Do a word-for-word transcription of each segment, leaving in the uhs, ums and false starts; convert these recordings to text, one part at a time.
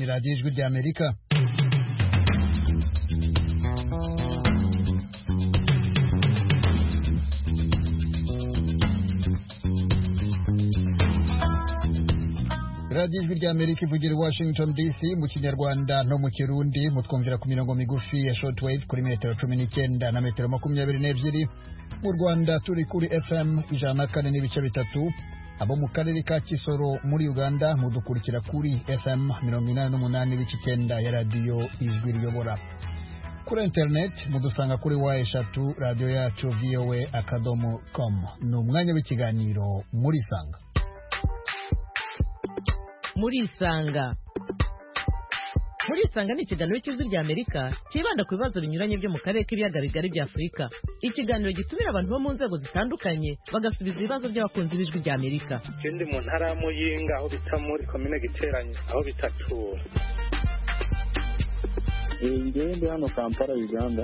radiyo ijwi ry'Amerika. radiyo ijwi ry'Amerika ivugira i Washington D C mu Kinyarwanda no mu Kirundi, mutwumvira ku mirongo migufi ya shortwave kuri metero cumi n'icyenda na metero makumyabiri n'ebyiri. Mu Rwanda turi kuri F M ijana na kane n'ibice bitatu. Abo mu karere ka Kisoro muri Uganda mudukurikira kuri F M mirongo inani n'umunani n'ibice icyenda ya radiyo ijwi riyobora. Kuri internet mudusanga kuri wa eshatu radiyo yacu V O A akadomo com. Ni umwanya w'ikiganiro muri Sanga. Muri Isanga Muri Isanga ni ikiganiro cy'ijwi ry'Amerika kibanda ku bibazo binyuranye byo mu karere k'ibiyaga bigari bya Afurika. Ikiganiro gitumira abantu bo mu nzego zitandukanye bagasubiza ibibazo by'abakunzi b'ijwi ry'Amerika. Ikindi mu ntara ya Muyinga aho bita muri komine Giteranye aho bitatura. Ngiye ndi hano Kampala, Uganda.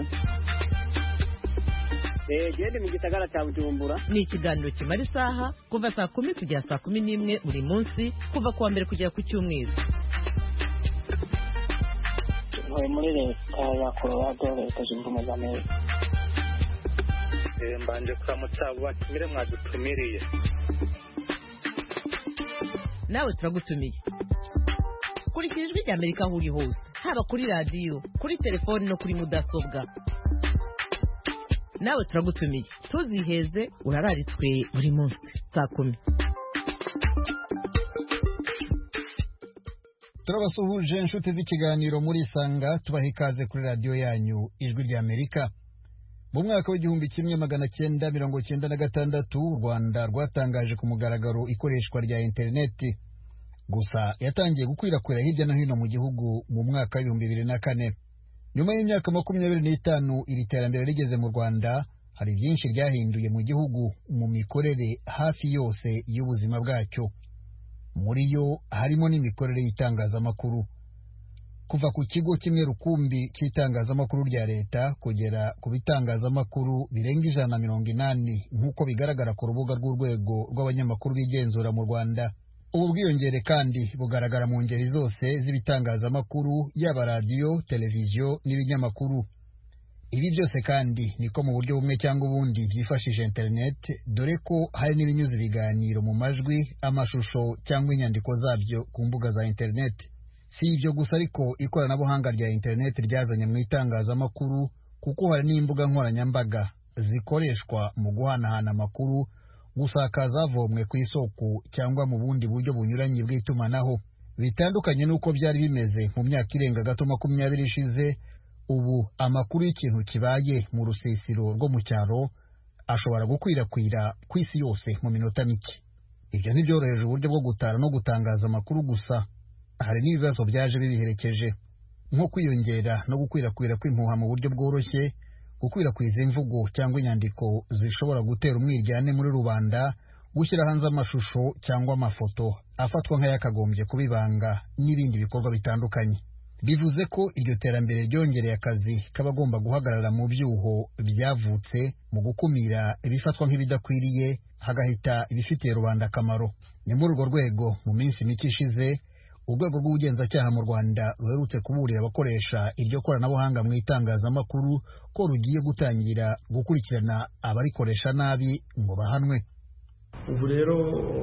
Eh, gende mu gisagara cya Bujumbura. Ni ikiganiro kimara isaha kuva saa kumi kugera saa kumi n'imwe buri munsi kuva kuwa mbere kugera ku cyumweru. Ntuye muri leta ya Colorado, leta zunze ubumwe za Amerika. Eh, mbanje kuramutsa abo batumire mwadutumiriye. Nawe turagutumiye. Kurikira ijwi ry'Amerika aho uri hose, haba kuri radiyo, kuri telefoni no kuri mudasobwa. Nawe turagutumiye, tuziheze urararitswe buri munsi saa kumi. Turabasuhuje inshuti z'ikiganiro muri Isanga, tubaha ikaze kuri radiyo yanyu ijwi ry'Amerika. Mu mwaka w'igihumbi kimwe magana cyenda mirongo cyenda na gatandatu u Rwanda rwatangaje ku mugaragaro ikoreshwa rya interineti. Gusa yatangiye gukwirakwira hirya no hino mu gihugu mu mwaka w'ibihumbi bibiri na kane. Nyuma y'imyaka makumyabiri n'itanu iri terambere rigeze mu Rwanda, hari byinshi ryahinduye mu gihugu mu mikorere hafi yose y'ubuzima bwacyo. Muri yo harimo n'imikorere y'itangazamakuru. Kuva ku kigo kimwe rukumbi cy'itangazamakuru rya leta kugera ku bitangazamakuru birenga ijana na mirongo inani nk'uko bigaragara ku rubuga rw'urwego rw'abanyamakuru bigenzura mu Rwanda. Ubu bwiyongere kandi bugaragara mu ngeri zose z'ibitangazamakuru, yaba radiyo, televiziyo n'ibinyamakuru. Ibi byose kandi niko mu buryo bumwe cyangwa ubundi byifashishije internet, dore ko hari n'ibinyuze ibiganiro mu majwi, amashusho cyangwa inyandiko zabyo ku mbuga za internet. Si ibyo gusa ariko ikoranabuhanga rya internet ryazanye mu itangazamakuru, kuko hari n'imbuga nkoranyambaga zikoreshwa mu guhanahana amakuru, gusakaza avomwe ku isoko cyangwa mu bundi buryo bunyuranye bw'itumanaho. Bitandukanye n'uko byari bimeze mu myaka irenga gato makumyabiri ishize, ubu amakuru y'ikintu kibaye mu rusisiro rwo mu cyaro ashobora gukwirakwira ku isi yose mu minota mike. Ibyo ntibyoroheje uburyo bwo gutara no gutangaza amakuru gusa, hari n'ibibazo byaje bibiherekeje, nko kwiyongera no gukwirakwira kw'impuha mu buryo bworoshye, gukwirakwiza imvugo cyangwa inyandiko zishobora gutera umwiryane muri rubanda, gushyira hanze amashusho cyangwa amafoto afatwa nk'ayakagombye kubibanga n'ibindi bikorwa bitandukanye. Bivuze ko iryo terambere ryongereye akazi k'abagomba guhagarara mu byuho byavutse mu gukumira ibifatwa nk'ibidakwiriye, hagahita ibifitiye rubanda akamaro. Ni muri urwo rwego mu minsi mike ishize urwego rw'ubugenzacyaha mu Rwanda ruherutse kuburira abakoresha iryo koranabuhanga mu itangazamakuru ko rugiye gutangira gukurikirana abarikoresha nabi ngo bahanwe. Ubu rero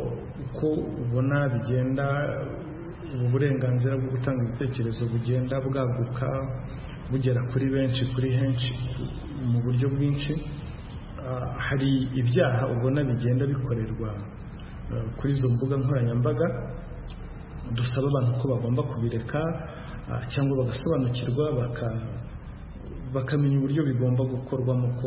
uko ubona bigenda, ubu burenganzira bwo gutanga ibitekerezo bugenda bwaguka bugera kuri benshi, kuri henshi mu buryo bwinshi. Hari ibyaha ubona bigenda bikorerwa kuri izo mbuga nkoranyambaga, dusaba abantu ko bagomba kubireka cyangwa bagasobanukirwa bakamenya uburyo bigomba gukorwamo, ko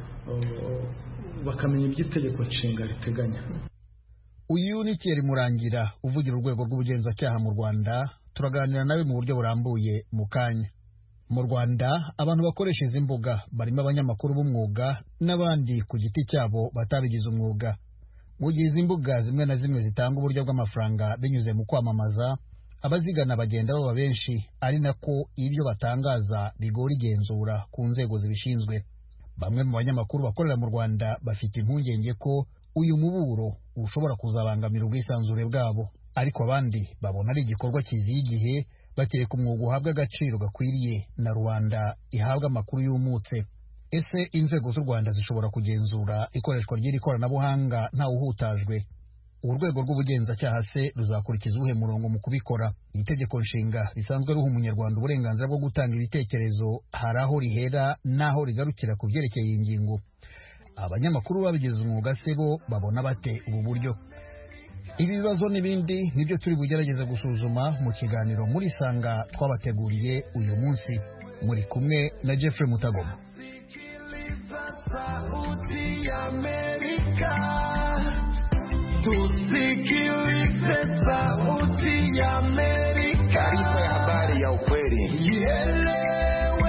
bakamenya iby'itegeko nshinga riteganya. Uyu ni Thierry Murangira uvugira urwego rw'ubugenzacyaha mu Rwanda. Turaganira nawe mu buryo burambuye mu kanya. Mu Rwanda abantu bakoresha izi mbuga barimo abanyamakuru b'umwuga n'abandi ku giti cyabo batabigize umwuga. Mu gihe izi mbuga zimwe na zimwe zitanga uburyo bw'amafaranga binyuze mu kwamamaza, abazigana bagenda baba benshi, ari nako ibyo batangaza bigora igenzura ku nzego zibishinzwe. Bamwe mu banyamakuru bakorera mu Rwanda bafite impungenge ko uyu muburo ushobora kuzabangamira ubwisanzure bwabo, ariko abandi babona ari igikorwa kiziye igihe bakeka umwuga uhabwa agaciro gakwiriye na rubanda ihabwa amakuru yumutse. Ese inzego z'u Rwanda zishobora kugenzura ikoreshwa ry'iri koranabuhanga ntawuhutajwe? Urwego rw'ubugenzacyaha se ruzakurikiza uwuhe murongo mu kubikora? Itegeko nshinga risanzwe ruha umunyarwanda uburenganzira bwo gutanga ibitekerezo hari aho rihera n'aho rigarukira ku byerekeye iyi ngingo. Abanyamakuru babigize umwuga se bo babona bate ubu buryo? Ibi bibazo n'ibindi nibyo turi bugerageze gusuzuma mu kiganiro muri Sanga twabateguriye uyu munsi. Muri kumwe na Jeffrey Mutagoma. Tusikilize sauti ya Amerika. Taarifa ya habari ya ukweli. Ielewe,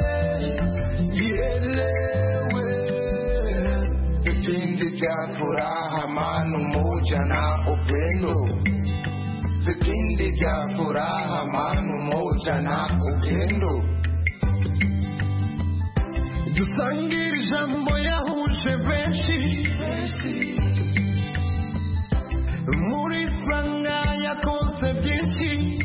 ielewe. Vipindi vya furaha, amani, umoja na upendo. Vipindi vya furaha, amani, umoja na upendo. Dusangire ijambo yahuje benshi. Muri Sanga yakonse byinshi.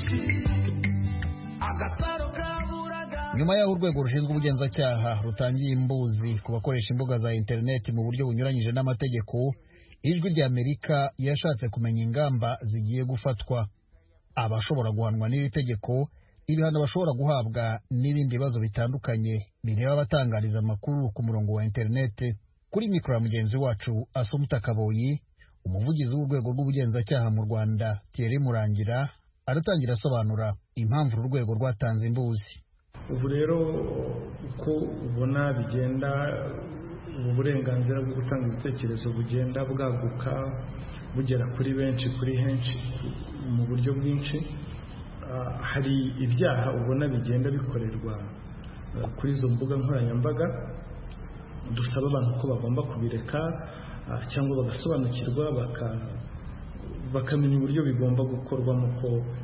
Nyuma y'aho urwego rushinzwe ubugenzacyaha rutangiye imbuzi ku bakoresha imbuga za interineti mu buryo bunyuranyije n'amategeko, Ijwi rya Amerika yashatse kumenya ingamba zigiye gufatwa, abashobora guhanwa n'iri tegeko, ibihano bashobora guhabwa n'ibindi bibazo bitandukanye bireba abatangariza amakuru ku murongo wa interineti. Kuri mikoro ya mugenzi wacu Asumta Kaboyi, umuvugizi w'urwego rw'ubugenzacyaha mu Rwanda Thierry Murangira aratangira asobanura impamvu urwego rwatanze imbuzi. Ubu rero uko ubona bigenda, ubu burenganzira bwo gutanga ibitekerezo bugenda bwaguka bugera kuri benshi kuri henshi mu buryo bwinshi. Hari ibyaha ubona bigenda bikorerwa kuri izo mbuga nkoranyambaga, dusaba abantu ko bagomba kubireka cyangwa bagasobanukirwa bakamenya uburyo bigomba gukorwamo, ko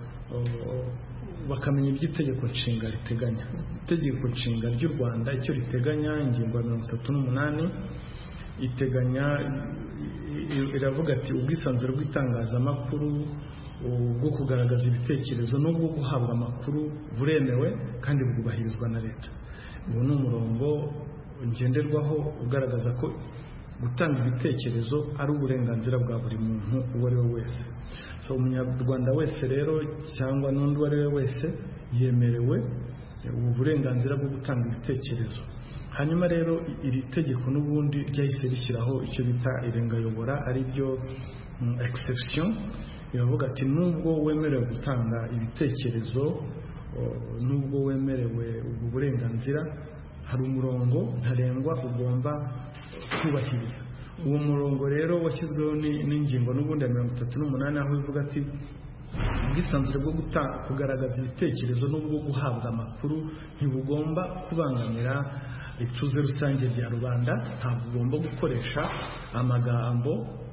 bakamenya iby'itegeko nshinga riteganya. Itegeko nshinga ry'u Rwanda icyo riteganya, ingingo ya mirongo itatu n'umunani iteganya, iravuga ati ubwisanzure bw'itangazamakuru bwo kugaragaza ibitekerezo n'ubwo guhabwa amakuru buremewe kandi bwubahirizwa na leta. Ubu ni umurongo ngenderwaho ugaragaza ko gutanga ibitekerezo ari uburenganzira bwa buri muntu uwo ari we wese. So umunyarwanda wese rero cyangwa n'undi uwo ari we wese yemerewe ubu burenganzira bwo gutanga ibitekerezo. Hanyuma rero iri tegeko n'ubundi ryahise rishyiraho icyo bita irengayobora, ari byo exception. Iravuga ati nubwo wemerewe gutanga ibitekerezo, nubwo wemerewe ubu burenganzira, hari umurongo ntarengwa ugomba kubahiriza. Uwo murongo rero washyizweho n'ingingo n'ubundi ya mirongo itatu n'umunani, aho ivuga ati ubwisanzure bwo kugaragaza ibitekerezo n'ubwo guhabwa amakuru ntibugomba kubangamira ituze rusange rya rubanda. Ntabwo ugomba gukoresha amagambo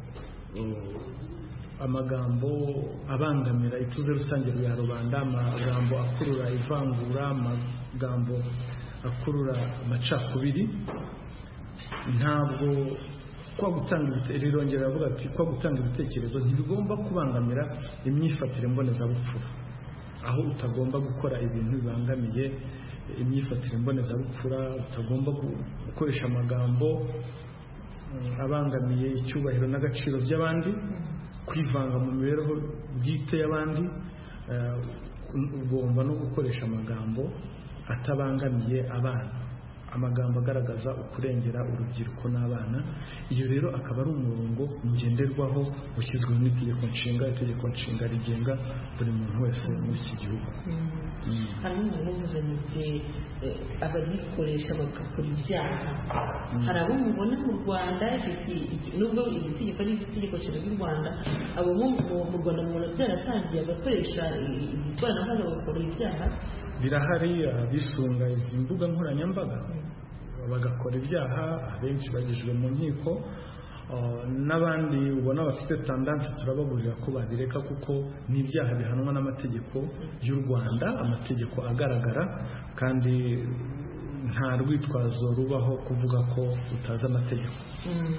amagambo abangamira ituze rusange rya rubanda, amagambo akurura ivangura, amagambo akurura amacakubiri. Ntabwo kwa gutanga ibitekerezo, rirongera avuga ati kwa gutanga ibitekerezo ntibigomba kubangamira imyifatire mbonezabupfura, aho utagomba gukora ibintu bibangamiye imyifatire mbonezabupfura, utagomba gukoresha amagambo abangamiye icyubahiro n'agaciro by'abandi, kwivanga mu mibereho bwite y'abandi. Ugomba no gukoresha amagambo atabangamiye abana, amagambo agaragaza ukurengera urubyiruko n'abana. Iyo rero akaba ari umurongo ngenderwaho ushyizweho n'itegeko nshinga. Itegeko nshinga rigenga buri muntu wese muri iki gihugu. Hari umuntu uvuze n'iki ababikoresha bagakora ibyaha. Hari abo mubona mu Rwanda, nubwo iri tegeko ari itegeko nshinga ry'u Rwanda, abo mu Rwanda mubona byaratangiye agakoresha ikoranabuhanga bagakora ibyaha. Birahari abisunga izi mbuga nkoranyambaga bagakora ibyaha, abenshi bagejejwe mu nkiko, n'abandi ubona bafite tendansi turababurira ko babireka kuko ni ibyaha bihanwa n'amategeko y'u Rwanda, amategeko agaragara, kandi nta rwitwazo rubaho kuvuga ko utazi amategeko.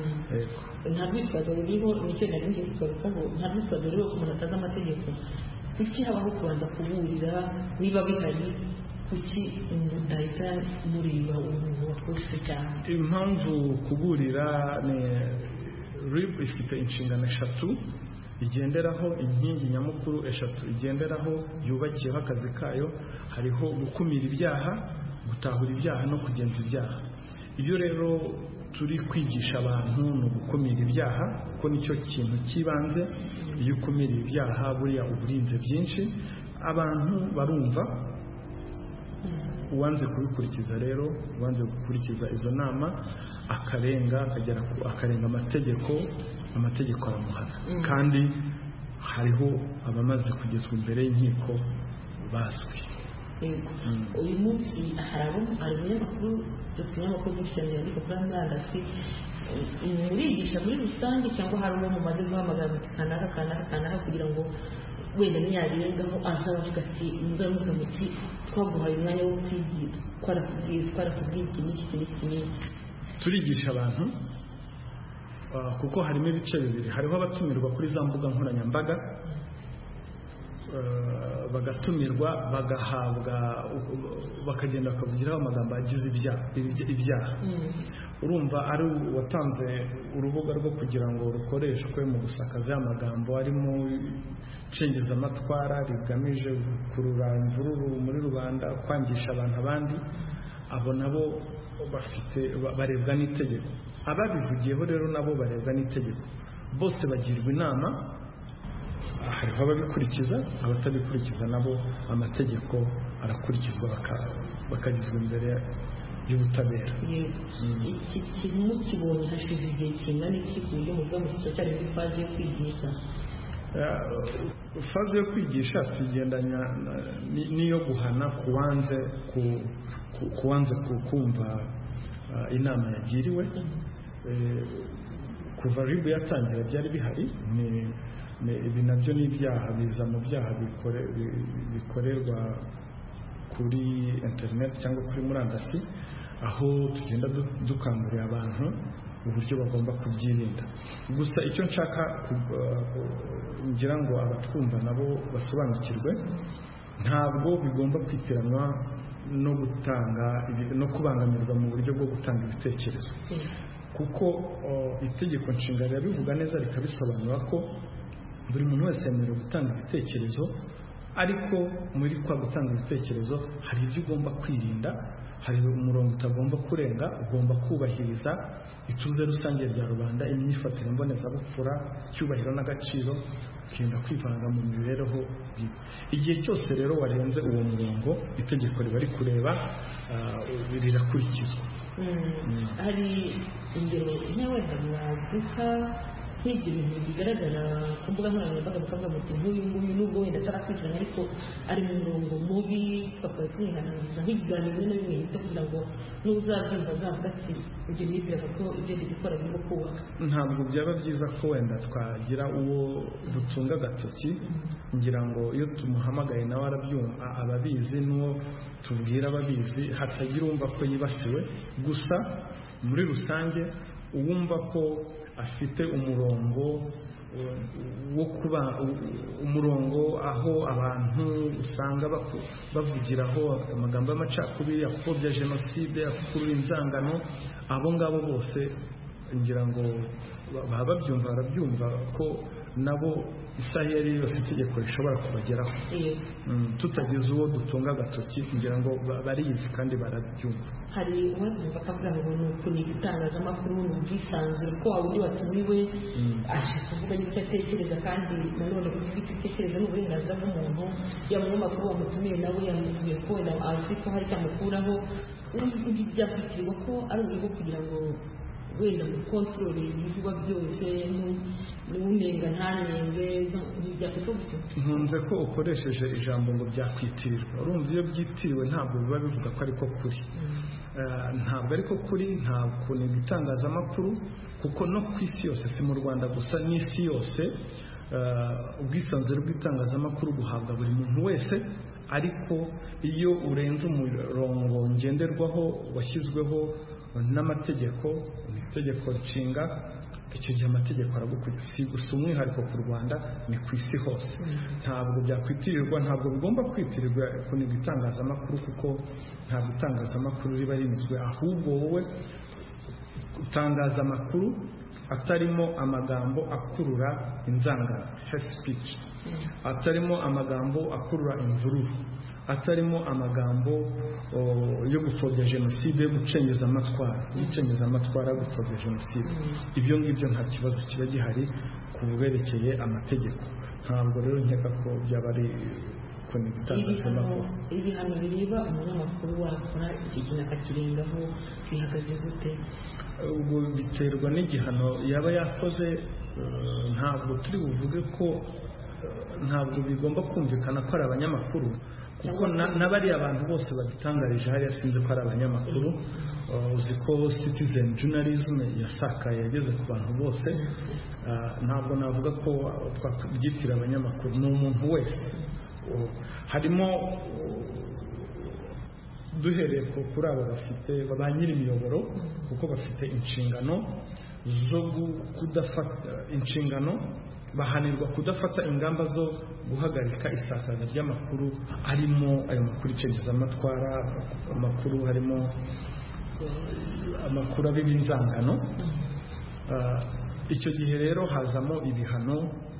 Nta rwitwazo ruriho, nicyo nari ngiye kugarukaho, nta rwitwazo ruriho ko umuntu atazi amategeko. kuki habaho kubanza kuburira niba bihari kuki ndahita muriba umuntu wakoze cyane? Impamvu kuburira ni R I B ifite inshingano eshatu igenderaho, inkingi nyamukuru eshatu igenderaho yubakiyeho akazi kayo. Hariho gukumira ibyaha, gutahura ibyaha no kugenza ibyaha. Iyo rero turi kwigisha abantu no gukumira ibyaha kuko nicyo kintu kibanze. Iyo ukumira ibyaha buriya uburinze byinshi, abantu barumva. Uwanze kubikurikiza rero, uwanze gukurikiza izo nama akarenga akagera akarenga amategeko, amategeko aramuhana. Mm. Kandi hariho abamaze kugezwa imbere y'inkiko bazwi. Mm. Uyu munsi harabo ari umunyamakuru dufite amakuru menshi cyane ariko kuri murandasi murigisha muri rusange cyangwa hari uwo mumaze guhamagara kanaka kanaka kanaka kugira ngo wenda nyarengaho azaba avuga ati muzamuka muti twaguhaye umwanya wo kwigira twarakubwiye twarakubwiye iki n'iki n'iki n'iki? Turigisha abantu kuko harimo ibice bibiri. Hariho abatumirwa kuri za mbuga nkoranyambaga, bagatumirwa bagahabwa bakagenda bakavugiraho amagambo agize ibyaha. Urumva ari watanze urubuga rwo kugira ngo rukoreshwe mu gusakaza amagambo arimo cengiza amatwara rigamije gukurura imvururu muri rubanda, kwangisha abantu abandi. Abo nabo bafite barebwa n'itegeko. Ababivugiyeho rero nabo barebwa n'itegeko. Bose bagirwa inama, hariho ababikurikiza, abatabikurikiza nabo amategeko arakurikizwa bakagizwa imbere y'ubutabera. Iki kintu kibonye hashize igihe kingana iki ku buryo mu bw'amashyaka cyari muri faze yo kwigisha? Faze yo kwigisha tugendanya n'iyo guhana kuwanze kuwanze kumva inama yagiriwe. Kuva R I B yatangira byari bihari. Ibi nabyo ni ibyaha, biza mu byaha bikorerwa kuri internet cyangwa kuri murandasi, aho tugenda dukangurira abantu uburyo bagomba kubyirinda. Gusa icyo nshaka ngira ngo abatwumva nabo basobanukirwe, ntabwo bigomba kwitiranwa no gutanga no kubangamirwa mu buryo bwo gutanga ibitekerezo, kuko itegeko nshinga rirabivuga neza rikabisobanura ko buri muntu wese yemerewe gutanga ibitekerezo, ariko muri kwa gutanga ibitekerezo hari ibyo ugomba kwirinda, hari umurongo utagomba kurenga, ugomba kubahiriza ituze rusange rya rubanda, imyifatire mbonezabupfura, cyubahiro n'agaciro, ukirinda kwivanga mu mibereho. Igihe cyose rero warenze uwo murongo, itegeko riba rikureba, rirakurikizwa. Hari ingero nk'wenda mwavuka nk'ibyo bintu bigaragara ku mbuga nkoranyambaga bakavuga muti nk'uyu nguyu nubwo wenda atarakurikirana ariko ari mu murongo mubi, twakora tumwihanangiriza nk'ibiganiro bimwe na bimwe yita kugira ngo n'uzabyumva azavuga ati ibyo nibwiraga ko ibyo ndi gukora birimo kubaka? Ntabwo byaba byiza ko wenda twagira uwo dutunga agatoki. Ngira ngo iyo tumuhamagaye nawe arabyumva, ababizi n'uwo tubwira ababizi, hatagira uwumva ko yibasiwe. Gusa muri rusange uwumva ko afite umurongo wo kuba umurongo aho abantu usanga bavugiraho amagambo y'amacakubiri, akupfobya jenoside, akukurura inzangano, abo ngabo bose ngira ngo baba babyumva barabyumva ko nabo isaha iyo ari yose itegeko rishobora kubageraho. Tutagize uwo dutunga agatoki ngira ngo barizi kandi barabyumva. Hari uwavuga bakavuga ngo ni ukuniga itangazamakuru, ni ubwisanzure ko waba undi watumiwe aje kuvuga n'icyo atekereza, kandi nanone kuvuga icyo atekereza ni uburenganzira bw'umuntu. Yamunyamakuru wamutumiye nawe yamutumiye ko azi ko hari icyo amukuraho. Byakwitirwa ko ari uburyo kugira ngo wenda mu kontrole y'ibivugwa byose n'unenga ntanenge byakwitirwa. Nkunze ko ukoresheje ijambo ngo byakwitirirwa. Urumva iyo byitiriwe ntabwo biba bivuga ko ariko kuri. Ntabwo ariko kuri, nta kuniga itangazamakuru, kuko no ku isi yose, si mu Rwanda gusa, n'isi yose ubwisanzure bw'itangazamakuru buhabwa buri muntu wese ariko iyo urenze umurongo ngenderwaho washyizweho n'amategeko itegeko nshinga icyo gihe amategeko aragukurikiza si gusa umwihariko ku Rwanda ni ku isi hose ntabwo byakwitirirwa ntabwo bigomba kwitirirwa kuniga itangazamakuru kuko ntabwo itangazamakuru riba rinizwe ahubwo wowe utangaza amakuru atarimo amagambo akurura inzangano hate speech atarimo amagambo akurura imvururu atarimo amagambo yo gupfobya jenoside yo gucengeza amatwara gucengeza amatwara gupfobya jenoside ibyo ngibyo nta kibazo kiba gihari ku berekeye amategeko ntabwo rero nkeka ko byaba ari ibihano bireba umunyamakuru wakora iki kintu akakirengaho bihagaze gute ubwo biterwa n'igihano yaba yakoze ntabwo turi buvuge ko ntabwo bigomba kumvikana ko ari abanyamakuru kuko n'abariya abantu bose babitangarije hariya sinzi ko ari abanyamakuru uzi ko citizen journalism yasakaye yageze ku bantu bose ntabwo navuga ko twabyitira abanyamakuru ni umuntu wese harimo duhereye kuri abo bafite ba nyiri imiyoboro kuko bafite inshingano zo kudafata inshingano bahanirwa kudafata ingamba zo guhagarika isakaza ry'amakuru arimo ayo makuru icengeza amatwara amakuru harimo amakuru ab'inzangano icyo gihe rero hazamo ibihano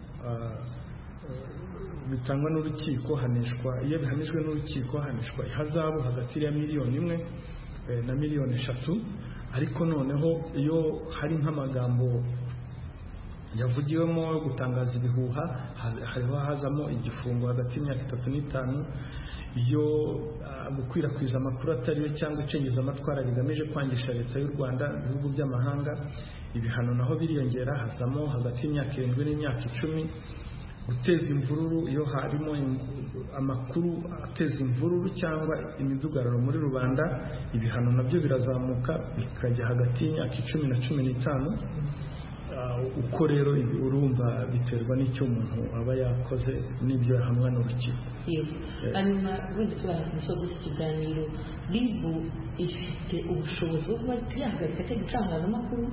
bitangwa n'urukiko hanishwa iyo bihanijwe n'urukiko hanishwa ihazabu hagati ya miliyoni imwe na miliyoni eshatu ariko noneho iyo hari nk'amagambo yavugiwemo yo gutangaza ibihuha hariho hazamo igifungo hagati y'imyaka itatu n'itanu iyo gukwirakwiza amakuru atariyo cyangwa icengeza amatwara bigamije kwangisha leta y'u Rwanda ibihugu by'amahanga ibihano naho biriyongera hazamo hagati y'imyaka irindwi n'imyaka icumi guteza imvururu iyo harimo amakuru ateza imvururu cyangwa imidugararo muri rubanda ibihano nabyo birazamuka bikajya hagati y'imyaka icumi na cumi n'itanu uko rero urumva biterwa n'icyo umuntu aba yakoze n'ibyo yahamwa n'urukiko hanyuma wenda tubara ku musozi w'ikiganiro ribu ifite ubushobozi bwo kuba yahagarika cyo gutangaza amakuru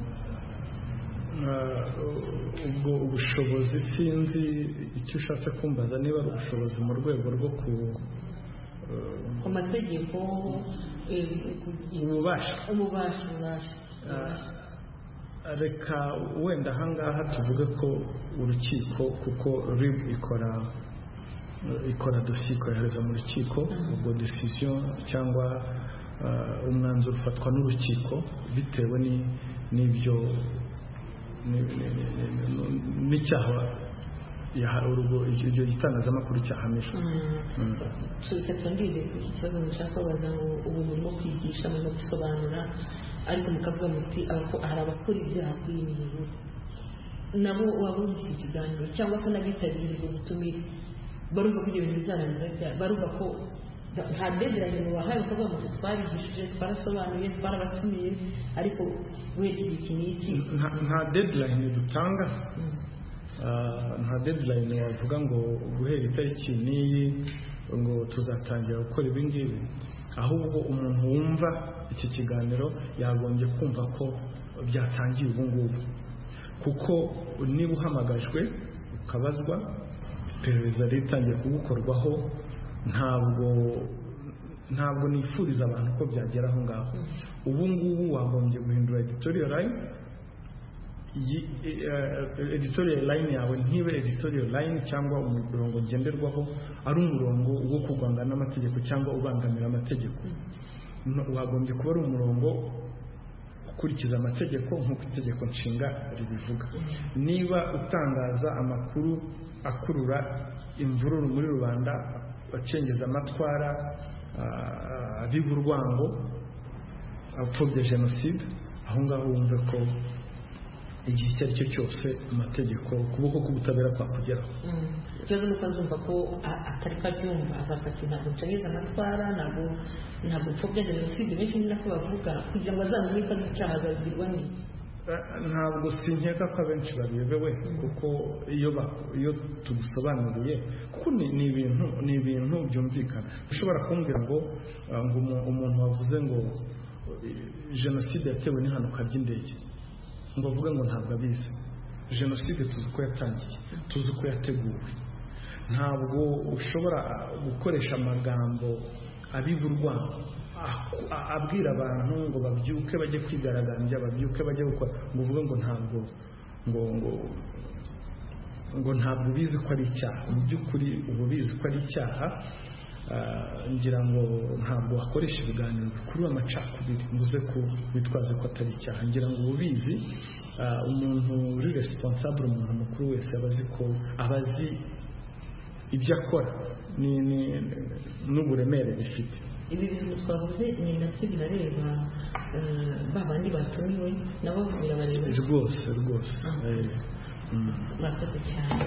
ubwo ubushobozi sinzi icyo ushatse kumbaza niba ari ubushobozi mu rwego rwo ku amategeko ububasha ububasha reka wenda ahangaha tuvuge ko urukiko kuko rib ikora ikora dosiye ikohereza mu rukiko ubwo decision cyangwa umwanzuro ufatwa n'urukiko bitewe n'ibyo n'icyaha iryo gitangazamakuru cyahamijwe reka ngire ku kibazo nshaka kubaza ngo ubu murimo kwigisha no gusobanura ariko mukavuga muti hari abakora ibyaha kuri iyi miyoboro nabo waba uri iki kiganiro cyangwa se n'abitabiriye ubutumire barumva ko ibyo bintu bizarangira barumva ko nta deadline bahaye bakavuga ngo twarigishije twarasobanuye twarabatumiye ariko wenda iki n'iki nta deadline dutanga nta deadline wavuga ngo guhera itariki n'iyi ngo tuzatangira gukora ibi ngibi ahubwo umuntu wumva iki kiganiro yagombye kumva ko byatangiye ubu ngubu kuko niba uhamagajwe ukabazwa iperereza ritangiye kugukorwaho ntabwo ntabwo nifuriza abantu ko byagera aho ngaho ubu ngubu wagombye guhindura editorial line editorial line yawe ntibe editorial line cyangwa umurongo ngenderwaho ari umurongo wo kurwanya n'amategeko cyangwa ubangamira amategeko wagombye kuba ari umurongo ukurikiza amategeko nk'uko itegeko nshinga ribivuga niba utangaza amakuru akurura imvururu muri rubanda acengeza amatwara abiba urwango apfobya jenoside aho ngaho wumve ko igihe icyo ari cyo cyose amategeko ukuboko k'ubutabera kwakugeraho ikibazo ni uko azumva ko atari ko abyumva azavuga ati ntabwo ncengeza amatwara ntabwo ntabwo mpfobya jenoside benshi ni nako bavuga kugira ngo azamenye ko ari icyaha azabibwirwa n'iki ntabwo sinkeka ko abenshi babiyobewe kuko iyo iyo tubisobanuriye kuko ni ibintu ni ibintu byumvikana. ushobora kumbwira ngo ngo umuntu wavuze ngo jenoside yatewe n'ihanuka ry'indege ngo avuge ngo ntabwo abizi. jenoside tuzi ko yatangiye, tuzi ko yateguwe. ntabwo ushobora gukoresha amagambo abiburwa abwira abantu ngo babyuke bajye kwigaragambya, babyuke bajye gukora, ngo uvuge ngo ntabwo ngo ngo ngo ntabwo ubizi ko ari icyaha. mu by'ukuri uba ubizi ko ari icyaha. ngira ngo ntabwo wakoresha ibiganiro bikurura amacakubiri mvuze ko witwaze ko atari icyaha. ngira ngo uba ubizi. umuntu uri responsable, umuntu mukuru wese aba azi ko aba azi ibyo akora n'uburemere bifite. ibi bintu twavuze ni nabyo birareba ba bandi batumiwe nabo birabareba rwose rwose. murakoze cyane.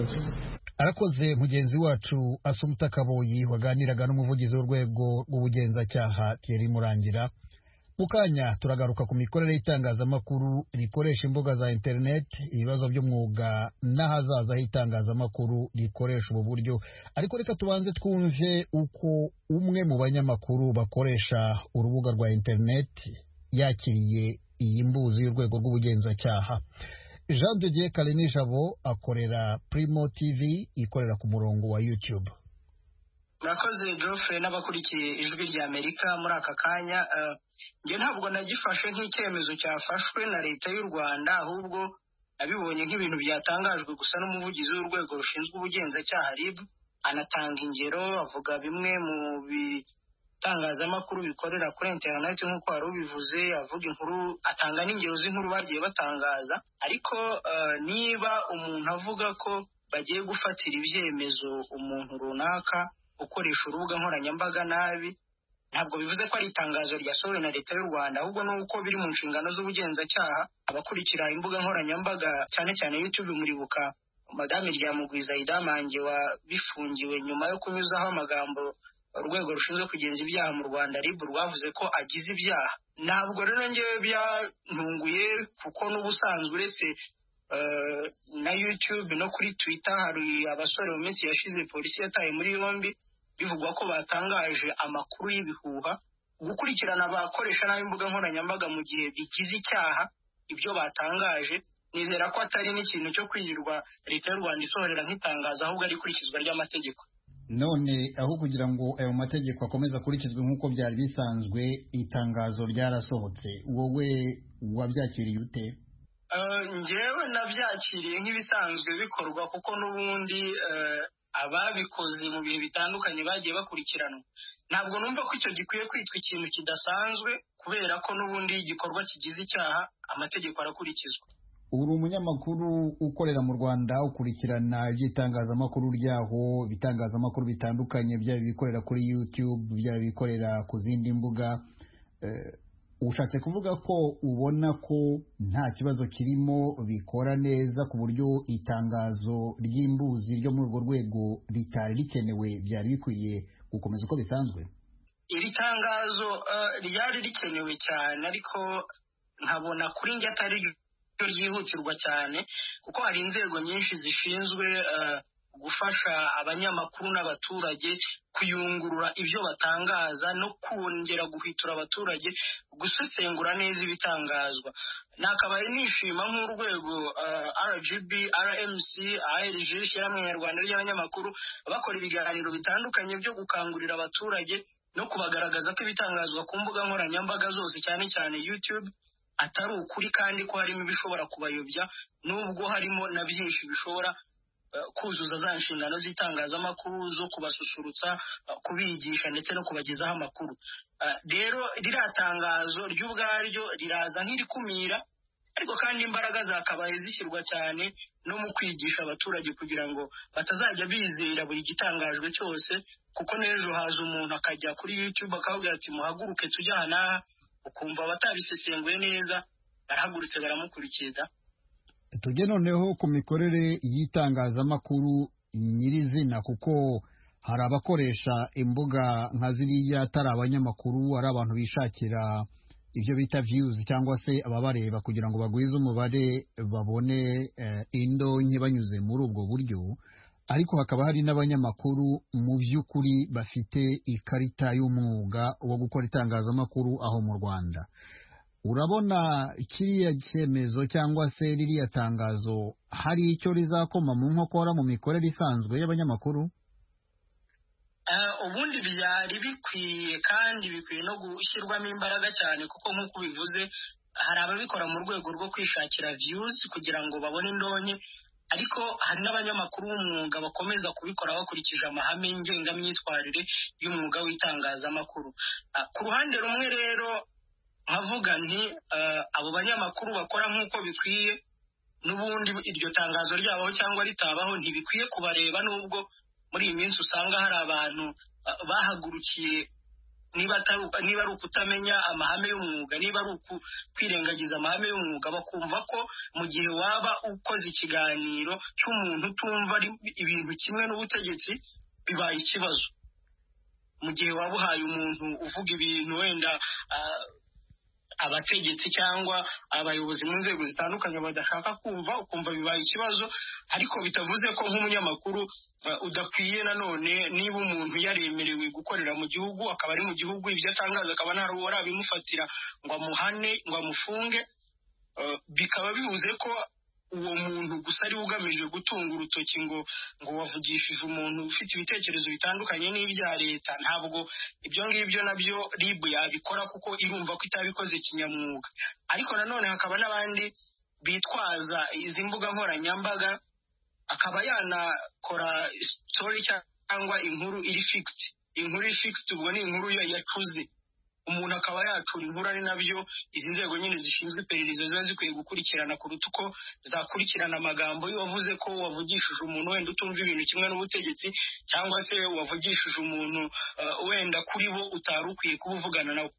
arakoze mugenzi wacu Assumpta Kaboyi waganiraga n'umuvugizi w'urwego rw'ubugenzacyaha Thierry Murangira. mu kanya turagaruka ku mikorere y'itangazamakuru rikoresha imbuga za interineti, ibibazo by'umwuga n'ahazaza h'itangazamakuru rikoresha ubu buryo. ariko reka tubanze twumve uko umwe mu banyamakuru bakoresha urubuga rwa interineti yakiriye iyi mbuzi y'urwego rw'ubugenzacyaha. Jean de Dieu Kalinijabo akorera Primo T V ikorera ku murongo wa YouTube. murakoze Geoffrey n'abakurikiye ijwi rya Amerika. muri aka kanya njye ntabwo nagifashe nk'icyemezo cyafashwe na leta y'u Rwanda, ahubwo nabibonye nk'ibintu byatangajwe gusa n'umuvugizi w'urwego rushinzwe ubugenzacyaha R I B. anatanga ingero, avuga bimwe mu bitangazamakuru bikorera kuri interineti nk'uko wari ubivuze, avuga inkuru, atanga n'ingero z'inkuru bagiye batangaza. ariko niba umuntu avuga ko bagiye gufatira ibyemezo umuntu runaka ukoresha urubuga nkoranyambaga nabi, ntabwo bivuze ko ari itangazo ryasohowe na leta y'u Rwanda, ahubwo nuko biri mu nshingano z'ubugenzacyaha. abakurikira imbuga nkoranyambaga cyane cyane YouTube, muribuka Madame Ryamugwiza Idamange wabifungiwe nyuma yo kunyuzaho amagambo urwego rushinzwe kugenza ibyaha mu Rwanda R I B rwavuze ko agize ibyaha. ntabwo rero ngewe byantunguye kuko n'ubusanzwe uretse uh, na YouTube no kuri Twitter hari abasore mu minsi yashize polisi yataye muri yombi bivugwa ko batangaje amakuru y'ibihuha. gukurikirana abakoresha nabi imbuga nkoranyambaga mu gihe bigize icyaha ibyo batangaje, nizera ko atari n'ikintu cyo kwirirwa leta y'u Rwanda isohorera nk'itangazo, ahubwo ari ikurikizwa ry'amategeko. none aho kugira ngo ayo mategeko akomeze akurikizwe nk'uko byari bisanzwe, itangazo ryarasohotse, wowe wabyakiriye ute? njyewe nabyakiriye nk'ibisanzwe bikorwa kuko n'ubundi ababikoze mu bihe bitandukanye bagiye bakurikiranwa. ntabwo numva ko icyo gikwiye kwitwa ikintu kidasanzwe kubera ko n'ubundi igikorwa kigize icyaha amategeko arakurikizwa. uri umunyamakuru ukorera mu Rwanda, ukurikirana iby'itangazamakuru ryaho, ibitangazamakuru bitandukanye, byaba ibikorera kuri YouTube, byaba ibikorera ku zindi mbuga. ushatse kuvuga ko ubona ko nta kibazo kirimo, bikora neza ku buryo itangazo ry'imbuzi ryo muri urwo rwego ritari rikenewe, byari bikwiye gukomeza uko bisanzwe? iri tangazo ryari rikenewe cyane, ariko nkabona kuri njye atari ryihutirwa cyane kuko hari inzego nyinshi zishinzwe gufasha abanyamakuru n'abaturage kuyungurura ibyo batangaza no kongera guhitura abaturage gusesengura neza ibitangazwa. nakabaye nishima nk'urwego R G B, R M C, A R G, ishyirahamwe nyarwanda ry'abanyamakuru bakora ibiganiro bitandukanye byo gukangurira abaturage no kubagaragaza ko ibitangazwa ku mbuga nkoranyambaga zose cyane cyane YouTube atari ukuri, kandi ko harimo ibishobora kubayobya, nubwo harimo na byinshi bishobora kuzuza za nshingano z'itangazamakuru zo kubasusurutsa, kubigisha ndetse no kubagezaho amakuru. rero ririya tangazo ry'ubwaryo riraza nk'irikumira, ariko kandi imbaraga zakabaye zishyirwa cyane no mu kwigisha abaturage kugira ngo batazajya bizera buri gitangajwe cyose, kuko n'ejo haza umuntu akajya kuri YouTube akavuga ati muhaguruke tujya aha n'aha, ukumva batabisesenguye neza barahagurutse baramukurikiza. tujye noneho ku mikorere y'itangazamakuru nyirizina, kuko hari abakoresha imbuga nka ziriya atari abanyamakuru, ari abantu bishakira ibyo bita views cyangwa se ababareba kugira ngo bagwize umubare babone uh, indonke banyuze muri ubwo buryo, ariko hakaba hari n'abanyamakuru mu by'ukuri bafite ikarita y'umwuga wo gukora itangazamakuru aho mu Rwanda. Urabona kiriya cyemezo cyangwa se ririya tangazo hari icyo rizakoma mu nkokora mu mikorere isanzwe y'abanyamakuru? Ubundi byari bikwiye kandi bikwiye no gushyirwamo imbaraga cyane, kuko nk'uko bivuze hari ababikora mu rwego rwo kwishakira views kugira ngo babone indonke, ariko hari n'abanyamakuru b'umwuga bakomeza kubikora bakurikije amahame ngengamyitwarire y'umwuga w'itangazamakuru. Ku ruhande rumwe rero nkavuga nti abo banyamakuru bakora nk'uko bikwiye, n'ubundi iryo tangazo ryabaho cyangwa ritabaho ntibikwiye kubareba, n'ubwo muri iyi minsi usanga hari abantu bahagurukiye niba ari ukutamenya amahame y'umwuga, niba ari ukwirengagiza amahame y'umwuga, bakumva ko mu gihe waba ukoze ikiganiro cy'umuntu utumva ibintu kimwe n'ubutegetsi bibaye ikibazo. Mu gihe waba uhaye umuntu uvuga ibintu wenda abategetsi cyangwa abayobozi mu nzego zitandukanye badashaka kumva, ukumva bibaye ikibazo, ariko bitavuze ko nk'umunyamakuru udakwiye nanone, niba umuntu yaremerewe gukorera mu gihugu akaba ari mu gihugu, ibyo atangaza akaba nta ruwo arabimufatira ngo amuhane ngo amufunge, bikaba bivuze ko uwo muntu gusa ari ugamije gutunga urutoki ngo ngo wavugishije umuntu ufite ibitekerezo bitandukanye n'ibya leta. Ntabwo ibyo ngibyo nabyo R I B yabikora kuko irumva ko itabikoze kinyamwuga. Ariko nanone hakaba n'abandi bitwaza izi mbuga nkoranyambaga, akaba yanakora story cyangwa inkuru iri fixed. Inkuru iri fixed ubwo ni inkuru yacuze, umuntu akaba yacura inkuru, ari nabyo izi nzego nyine zishinzwe iperereza ziba zikwiye gukurikirana kuruta uko zakurikirana amagambo y'uwavuze ko wavugishije umuntu wenda utumva ibintu kimwe n'ubutegetsi, cyangwa se wavugishije umuntu uh, wenda kuri bo utari ukwiye kuba uvugana nawe.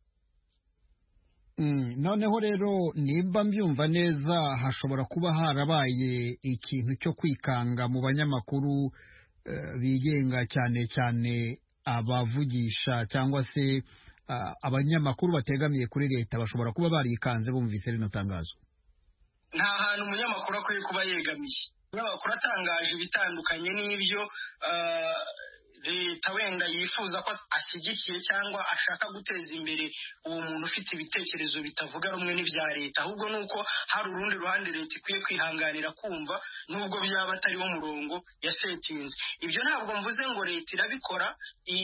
Mm, noneho rero nimba mbyumva neza hashobora kuba harabaye ikintu cyo kwikanga mu banyamakuru uh, bigenga, cyane cyane abavugisha cyangwa se Uh, abanyamakuru bategamiye kuri leta bashobora kuba barikanze bumvise rino tangazo. Nta hantu umunyamakuru akwiye kuba yegamiye. Umunyamakuru atangaje ibitandukanye n'ibyo uh, leta wenda yifuza ko ashyigikiye cyangwa ashaka guteza imbere uwo muntu ufite ibitekerezo bitavuga rumwe n'ibya leta, ahubwo nuko hari urundi ruhande leta ikwiye kwihanganira kumva, nubwo byaba atari wo murongo yasetinze. Ibyo ntabwo mvuze ngo leta irabikora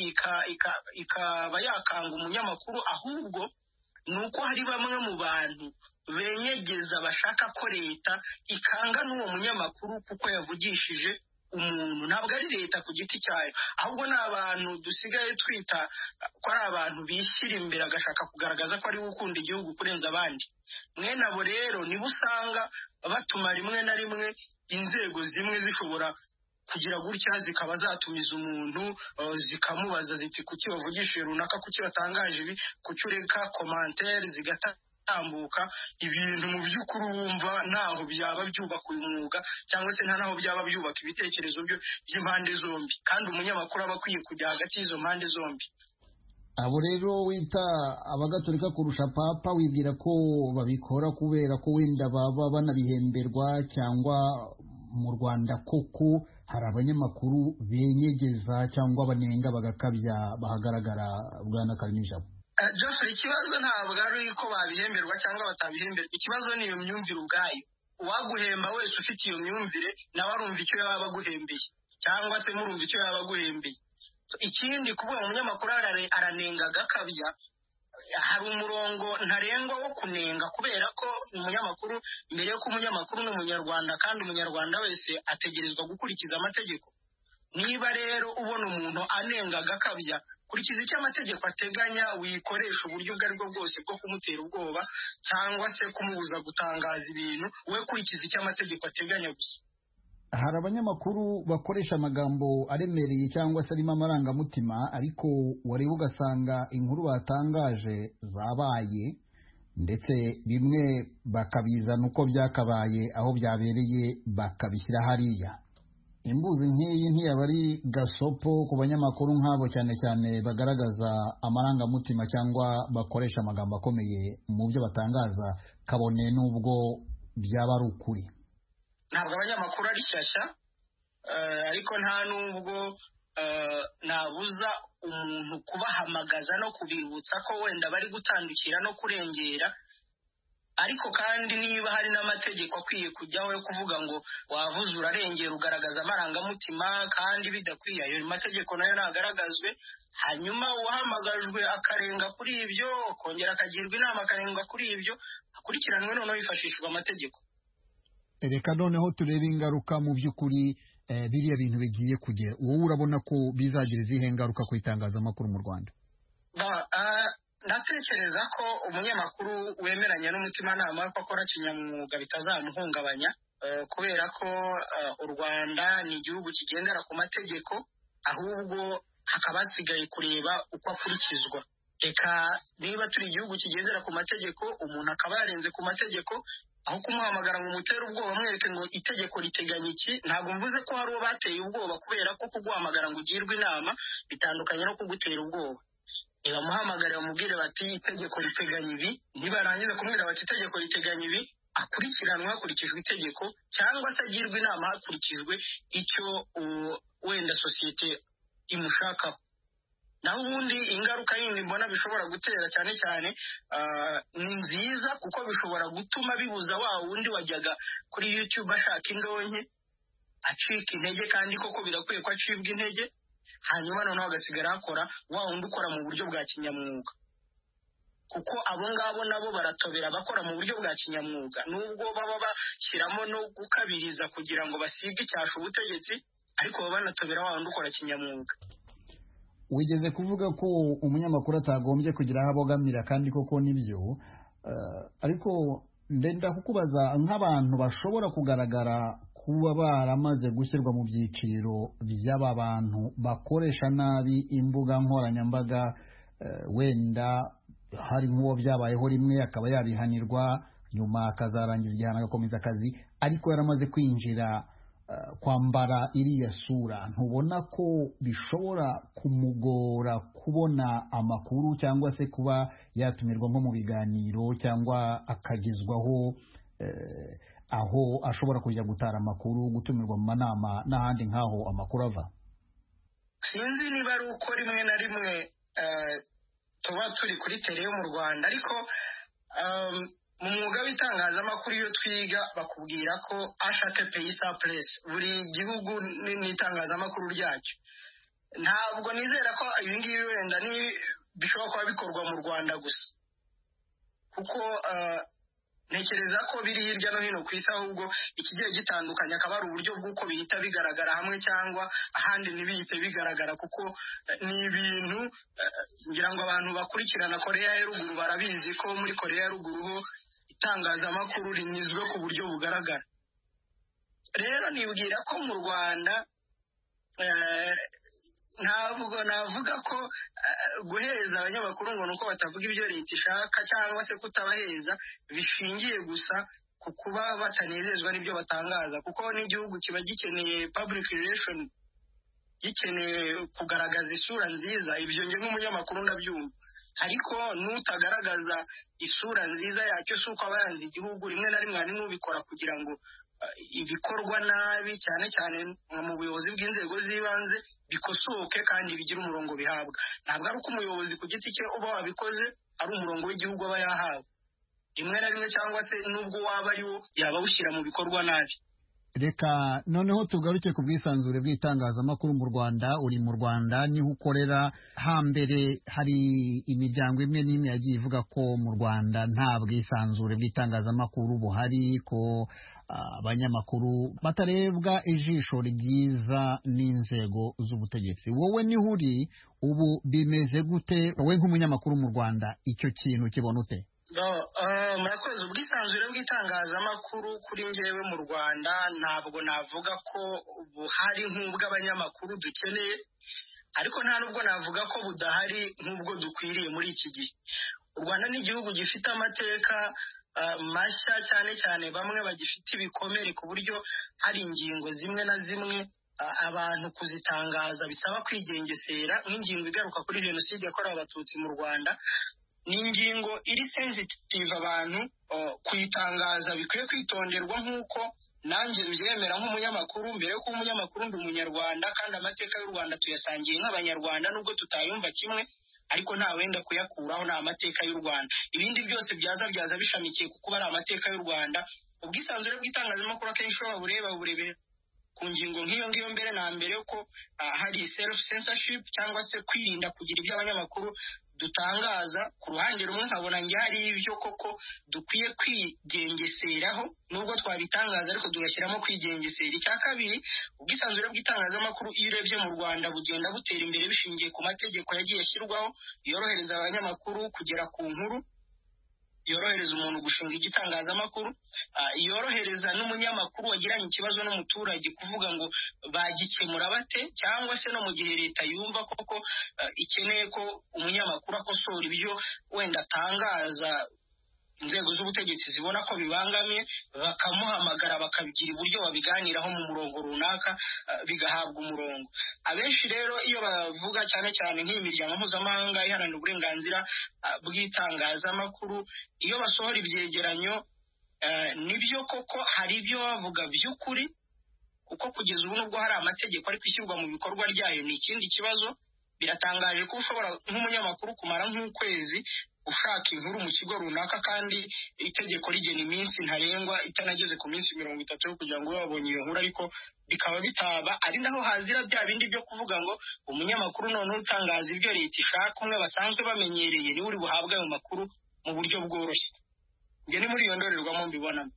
ikaba yakanga umunyamakuru, ahubwo nuko hari bamwe mu bantu benyegeza bashaka ko leta ikanga n'uwo munyamakuru kuko yavugishije umuntu. Ntabwo ari leta ku giti cyayo, ahubwo ni abantu dusigaye twita ko ari abantu bishyira imbere, agashaka kugaragaza ko ari we ukunda igihugu kurenza abandi. Mwene abo rero nibo usanga batuma rimwe na rimwe inzego zimwe zishobora kugira gutya zikaba zatumiza umuntu uh, zikamubaza ziti kuki wavugishije runaka, kuki watangaje ibi, kuki ureka commentaire zigata tambuka ibintu mu by'ukuri wumva ntaho byaba byubaka uyu mwuga, cyangwa se nta naho byaba byubaka ibitekerezo byo by'impande zombi, kandi umunyamakuru aba akwiye kujya hagati y'izo mpande zombi. Abo rero wita abagatolika kurusha papa, wibwira ko babikora kubera ko wenda baba banabihemberwa, cyangwa mu Rwanda koko hari abanyamakuru benyegeza cyangwa banenga bagakabya bahagaragara? Bwana Karinijabo, Geoffrey, ikibazo ntabwo ari ko babihemberwa cyangwa batabihemberwa, ikibazo ni iyo myumvire ubwayo. Uwaguhemba wese ufite iyo myumvire nawe arumva icyo yaba aguhembeye, cyangwa se murumva icyo yaba aguhembeye. Ikindi, kuvuga umunyamakuru aranenga agakabya, hari umurongo ntarengwa wo kunenga, kubera ko umunyamakuru, mbere yo ko umunyamakuru ni umunyarwanda, kandi umunyarwanda wese ategerezwa gukurikiza amategeko. Niba rero ubona umuntu anenga agakabya, kurikiza icyo amategeko ateganya, wikoresha uburyo ubwo aribwo bwose bwo kumutera ubwoba cyangwa se kumubuza gutangaza ibintu, we kurikiza icyo amategeko ateganya gusa. Hari abanyamakuru bakoresha amagambo aremereye cyangwa se arimo amarangamutima, ariko wareba ugasanga inkuru batangaje zabaye, ndetse bimwe bakabizana uko byakabaye aho byabereye bakabishyira hariya. imbuzi nk'iyi ntiyaba ari gasopo ku banyamakuru nk'abo cyane cyane bagaragaza amarangamutima cyangwa bakoresha amagambo akomeye mu byo batangaza kabone n'ubwo byaba ari ukuri. Ntabwo abanyamakuru ari shyashya ariko nta n'ubwo nabuza umuntu kubahamagaza no kubibutsa ko wenda bari gutandukira no kurengera, ariko kandi niba hari n'amategeko akwiye kujyaho yo kuvuga ngo wavuze urarengera ugaragaza amarangamutima kandi bidakwiye, ayo mategeko nayo nagaragazwe, hanyuma uwahamagajwe akarenga kuri ibyo kongera akagirwa inama akarenga kuri ibyo akurikiranwe noneho hifashishijwe amategeko. Reka noneho turebe ingaruka mu by'ukuri biriya bintu bigiye kugera. Wowe urabona ko bizagira izihe ngaruka ku itangazamakuru mu Rwanda? Natekereza ko umunyamakuru wemeranya n'umutimanama ko akora kinyamwuga bitazamuhungabanya, kubera ko u Rwanda ni igihugu kigendera ku mategeko, ahubwo hakaba hasigaye kureba uko akurikizwa. Reka niba turi igihugu kigendera ku mategeko, umuntu akaba yarenze ku mategeko, aho kumuhamagara ngo umutere ubwoba mwereke ngo itegeko riteganya iki. Ntabwo mvuze ko hari uwo bateye ubwoba, kubera ko kuguhamagara ngo ugirwe inama bitandukanye no kugutera ubwoba. Nibamuhamagare bamubwire bati itegeko riteganya ibi, nibarangiza kumubwira bati itegeko riteganya ibi, akurikiranwe hakurikijwe itegeko, cyangwa se agirwe inama hakurikijwe icyo wenda sosiyete imushakaho. Naho ubundi ingaruka yindi mbona bishobora gutera cyane cyane ni nziza, kuko bishobora gutuma bibuza wa wundi wajyaga kuri YouTube ashaka indonke acika intege, kandi koko birakwiye ko acibwa intege, hanyuma noneho agasigara akora wa wundi ukora mu buryo bwa kinyamwuga, kuko abo ngabo nabo baratobera bakora mu buryo bwa kinyamwuga, nubwo baba bashyiramo no gukabiriza kugira ngo basige icyasha ubutegetsi, ariko baba banatobera wa wundi ukora kinyamwuga. Wigeze kuvuga ko umunyamakuru atagombye kugira aho abogamira, kandi koko nibyo, ariko ndenda kukubaza nk'abantu bashobora kugaragara kuba baramaze gushyirwa mu byiciro by'aba bantu bakoresha nabi imbuga nkoranyambaga, wenda hari nk'uwo byabayeho rimwe akaba yabihanirwa, nyuma akazarangiza igihano agakomeza akazi, ariko yaramaze kwinjira kwambara iriya sura, ntubona ko bishobora kumugora kubona amakuru cyangwa se kuba yatumirwa nko mu biganiro cyangwa akagezwaho eh, aho ashobora kujya gutara amakuru, gutumirwa mu manama n'ahandi nk'aho amakuru ava? Sinzi niba ari uko rimwe na rimwe tuba turi kuri tele yo mu Rwanda, ariko mu mwuga w'itangazamakuru iyo twiga bakubwira ko ashake pays sa presse, buri gihugu n'itangazamakuru ryacyo. Ntabwo nizera ko ibi ngibi wenda ni bishobora kuba bikorwa mu Rwanda gusa, kuko ntekereza ko biri hirya no hino ku isi, ahubwo ikigiye gitandukanye akaba ari uburyo bw'uko bihita bigaragara hamwe cyangwa ahandi ntibihite bigaragara, kuko ni ibintu ngira ngo abantu bakurikirana Korea ya ruguru barabizi ko muri Korea ya ruguru ho itangazamakuru rinyuzwe ku buryo bugaragara. Rero nibwira ko mu Rwanda ntabwo navuga ko guheza abanyamakuru ngo nuko batavuga ibyo leta ishaka cyangwa se kutabaheza bishingiye gusa ku kuba batanezezwa n'ibyo batangaza, kuko n'igihugu kiba gikeneye public relation, gikeneye kugaragaza isura nziza. Ibyo nge nk'umunyamakuru ndabyumva, ariko n'utagaragaza isura nziza yacyo si uko aba yanze igihugu. Rimwe na rimwe hari n'ubikora kugira ngo ibikorwa nabi cyane cyane mu buyobozi bw'inzego z'ibanze bikosoke kandi bigira umurongo bihabwa. Ntabwo ari uko umuyobozi ku giti cye uba wabikoze ari umurongo w'igihugu aba yahawe. Rimwe na rimwe cyangwa se nubwo waba ari wo yaba awushyira mu bikorwa nabi. Reka noneho tugaruke ku bwisanzure bw'itangazamakuru mu Rwanda. Uri mu Rwanda niho ukorera. Hambere hari imiryango imwe n'imwe yagiye ivuga ko mu Rwanda nta bwisanzure bw'itangazamakuru buhari, ko abanyamakuru batarebwa ijisho ryiza n'inzego z'ubutegetsi. Wowe niho uri ubu, bimeze gute wowe nk'umunyamakuru mu Rwanda? Icyo kintu kibona ute? Murakoze. Ubwisanzure bw'itangazamakuru kuri njyewe mu Rwanda ntabwo navuga ko buhari nk'ubw'abanyamakuru dukeneye, ariko nta nubwo navuga ko budahari nk'ubwo dukwiriye muri iki gihe. U Rwanda ni igihugu gifite amateka mashya, cyane cyane bamwe bagifite ibikomere ku buryo hari ingingo zimwe na zimwe abantu kuzitangaza bisaba kwigengesera, nk'ingingo igaruka kuri jenoside yakorewe abatutsi mu Rwanda. Ni ingingo iri sensitive, abantu kuyitangaza bikwiye kwitonderwa, nk'uko nanjye mbyemera nk'umunyamakuru. Mbere yo kuba umunyamakuru ndi umunyarwanda, kandi amateka y'u Rwanda tuyasangiye nk'abanyarwanda, nubwo tutayumva kimwe, ariko nta wenda kuyakuraho, ni amateka y'u Rwanda. Ibindi byose byaza byaza bishamikiye kuko ari amateka y'u Rwanda. Ubwisanzure bw'itangazamakuru akenshi iyo babureba burebera ku ngingo nk'iyo ngiyo mbere na mbere ko uh, hari self censorship cyangwa se kwirinda kugira ibyo abanyamakuru dutangaza. Ku ruhande rumwe nkabona nge hari ibyo koko dukwiye kwigengeseraho, nubwo twabitangaza ariko tugashyiramo kwigengesera. Icya kabiri, ubwisanzure bw'itangazamakuru iyo urebye mu Rwanda bugenda butera imbere bishingiye ku mategeko yagiye ashyirwaho yorohereza abanyamakuru kugera ku nkuru, yorohereza umuntu gushinga igitangazamakuru, uh, yorohereza n'umunyamakuru wagiranye ikibazo n'umuturage kuvuga ngo bagikemura bate, cyangwa se no mu gihe leta yumva koko uh, ikeneye ko umunyamakuru akosora ibyo wenda atangaza, inzego z'ubutegetsi zibona ko bibangamiye bakamuhamagara bakabigira uburyo babiganiraho mu murongo runaka, uh, bigahabwa umurongo. Abenshi rero iyo bavuga cyane cyane nk'iyi miryango mpuzamahanga iharanira uburenganzira uh, bw'itangazamakuru, iyo basohora ibyegeranyo uh, nibyo koko hari ibyo bavuga by'ukuri, kuko kugeza ubu nubwo hari amategeko ariko ishyirwa mu bikorwa ryayo ni ikindi kibazo. Biratangaje ko ushobora nk'umunyamakuru kumara nk'ukwezi ushaka inkuru mu kigo runaka, kandi itegeko rigena iminsi ntarengwa itanageze ku minsi mirongo itatu yo kugira ngo ube wabonye iyo nkuru, ariko bikaba bitaba. Ari naho hazira bya bindi byo kuvuga ngo umunyamakuru none utangaza ibyo leta ishaka, umwe basanzwe bamenyereye niwe uri buhabwe ayo makuru mu buryo bworoshye. Njye ni muri iyo ndorerwamo mbibonamo.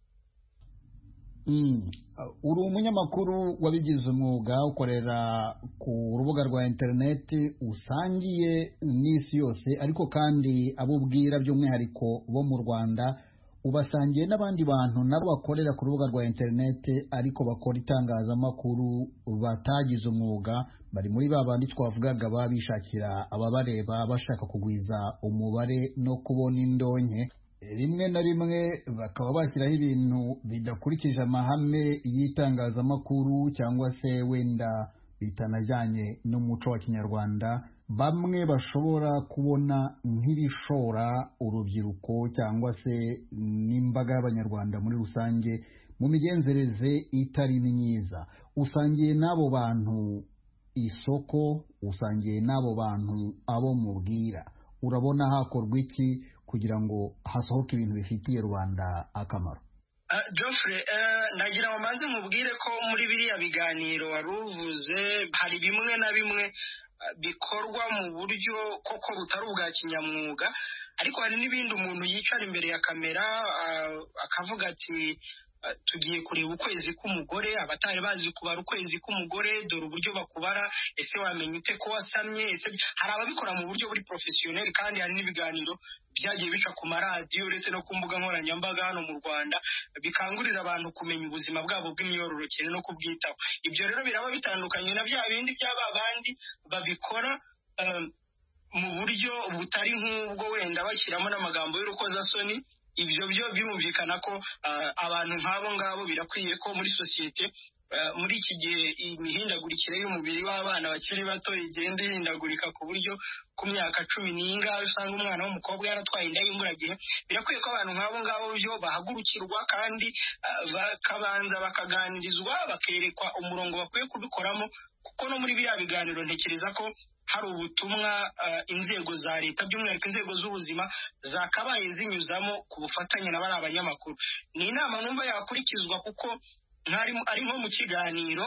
Mm. Uri umunyamakuru wabigize umwuga, ukorera ku rubuga rwa interineti usangiye n'isi yose, ariko kandi abo ubwira by'umwihariko bo mu Rwanda ubasangiye n'abandi bantu nabo bakorera ku rubuga rwa interineti ariko bakora itangazamakuru batagize umwuga, bari muri ba bandi twavugaga babishakira ababareba, bashaka kugwiza umubare no kubona indonke. Rimwe na rimwe bakaba bashyiraho ibintu bidakurikije amahame y'itangazamakuru cyangwa se wenda bitanajyanye n'umuco wa Kinyarwanda, bamwe bashobora kubona nk'ibishora urubyiruko cyangwa se n'imbaga y'abanyarwanda muri rusange mu migenzereze itari myiza. Usangiye n'abo bantu isoko, usangiye n'abo bantu abo mubwira, urabona hakorwa iki kugira ngo hasohoke ibintu bifitiye rubanda akamaro? Uh, Geoffrey, uh, nagira ngo manze mubwire ko muri biriya biganiro waruvuze hari bimwe na bimwe uh, bikorwa mu buryo koko butari ubwa kinyamwuga, ariko hari n'ibindi umuntu yicara imbere ya kamera uh, akavuga ati uh, tugiye kureba ukwezi k'umugore, abatari bazi kubara ukwezi k'umugore dore uburyo bakubara, ese wamenye ute ko wasamye? Ese hari ababikora mu buryo buri professionnel, kandi hari n'ibiganiro byagiye bica ku maradiyo uretse no ku mbuga nkoranyambaga hano mu Rwanda bikangurira abantu kumenya ubuzima bwabo bw'imyororokere no kubwitaho. Ibyo rero biraba bitandukanye na bya bindi by'aba bandi babikora um, mu buryo butari nk'ubwo wenda bashyiramo n'amagambo y'urukozasoni. Ibyo byo birumvikana ko uh, abantu nk'abo ngabo birakwiye ko muri sosiyete uh, muri iki gihe imihindagurikire y'umubiri w'abana bakiri bato igenda ihindagurika ku buryo ku myaka cumi n'ingahe usanga umwana w'umukobwa yaratwaye inda y'imburagihe. Birakwiye ko abantu nk'abo ngabo byo bahagurukirwa kandi uh, bakabanza bakaganirizwa, bakerekwa umurongo bakwiye kubikoramo, kuko no muri biriya biganiro ntekereza ko hari ubutumwa uh, inzego za leta by'umwihariko inzego z'ubuzima zakabaye zinyuzamo ku bufatanye na bari abanyamakuru. Ni inama numva yakurikizwa, kuko ari nko mu kiganiro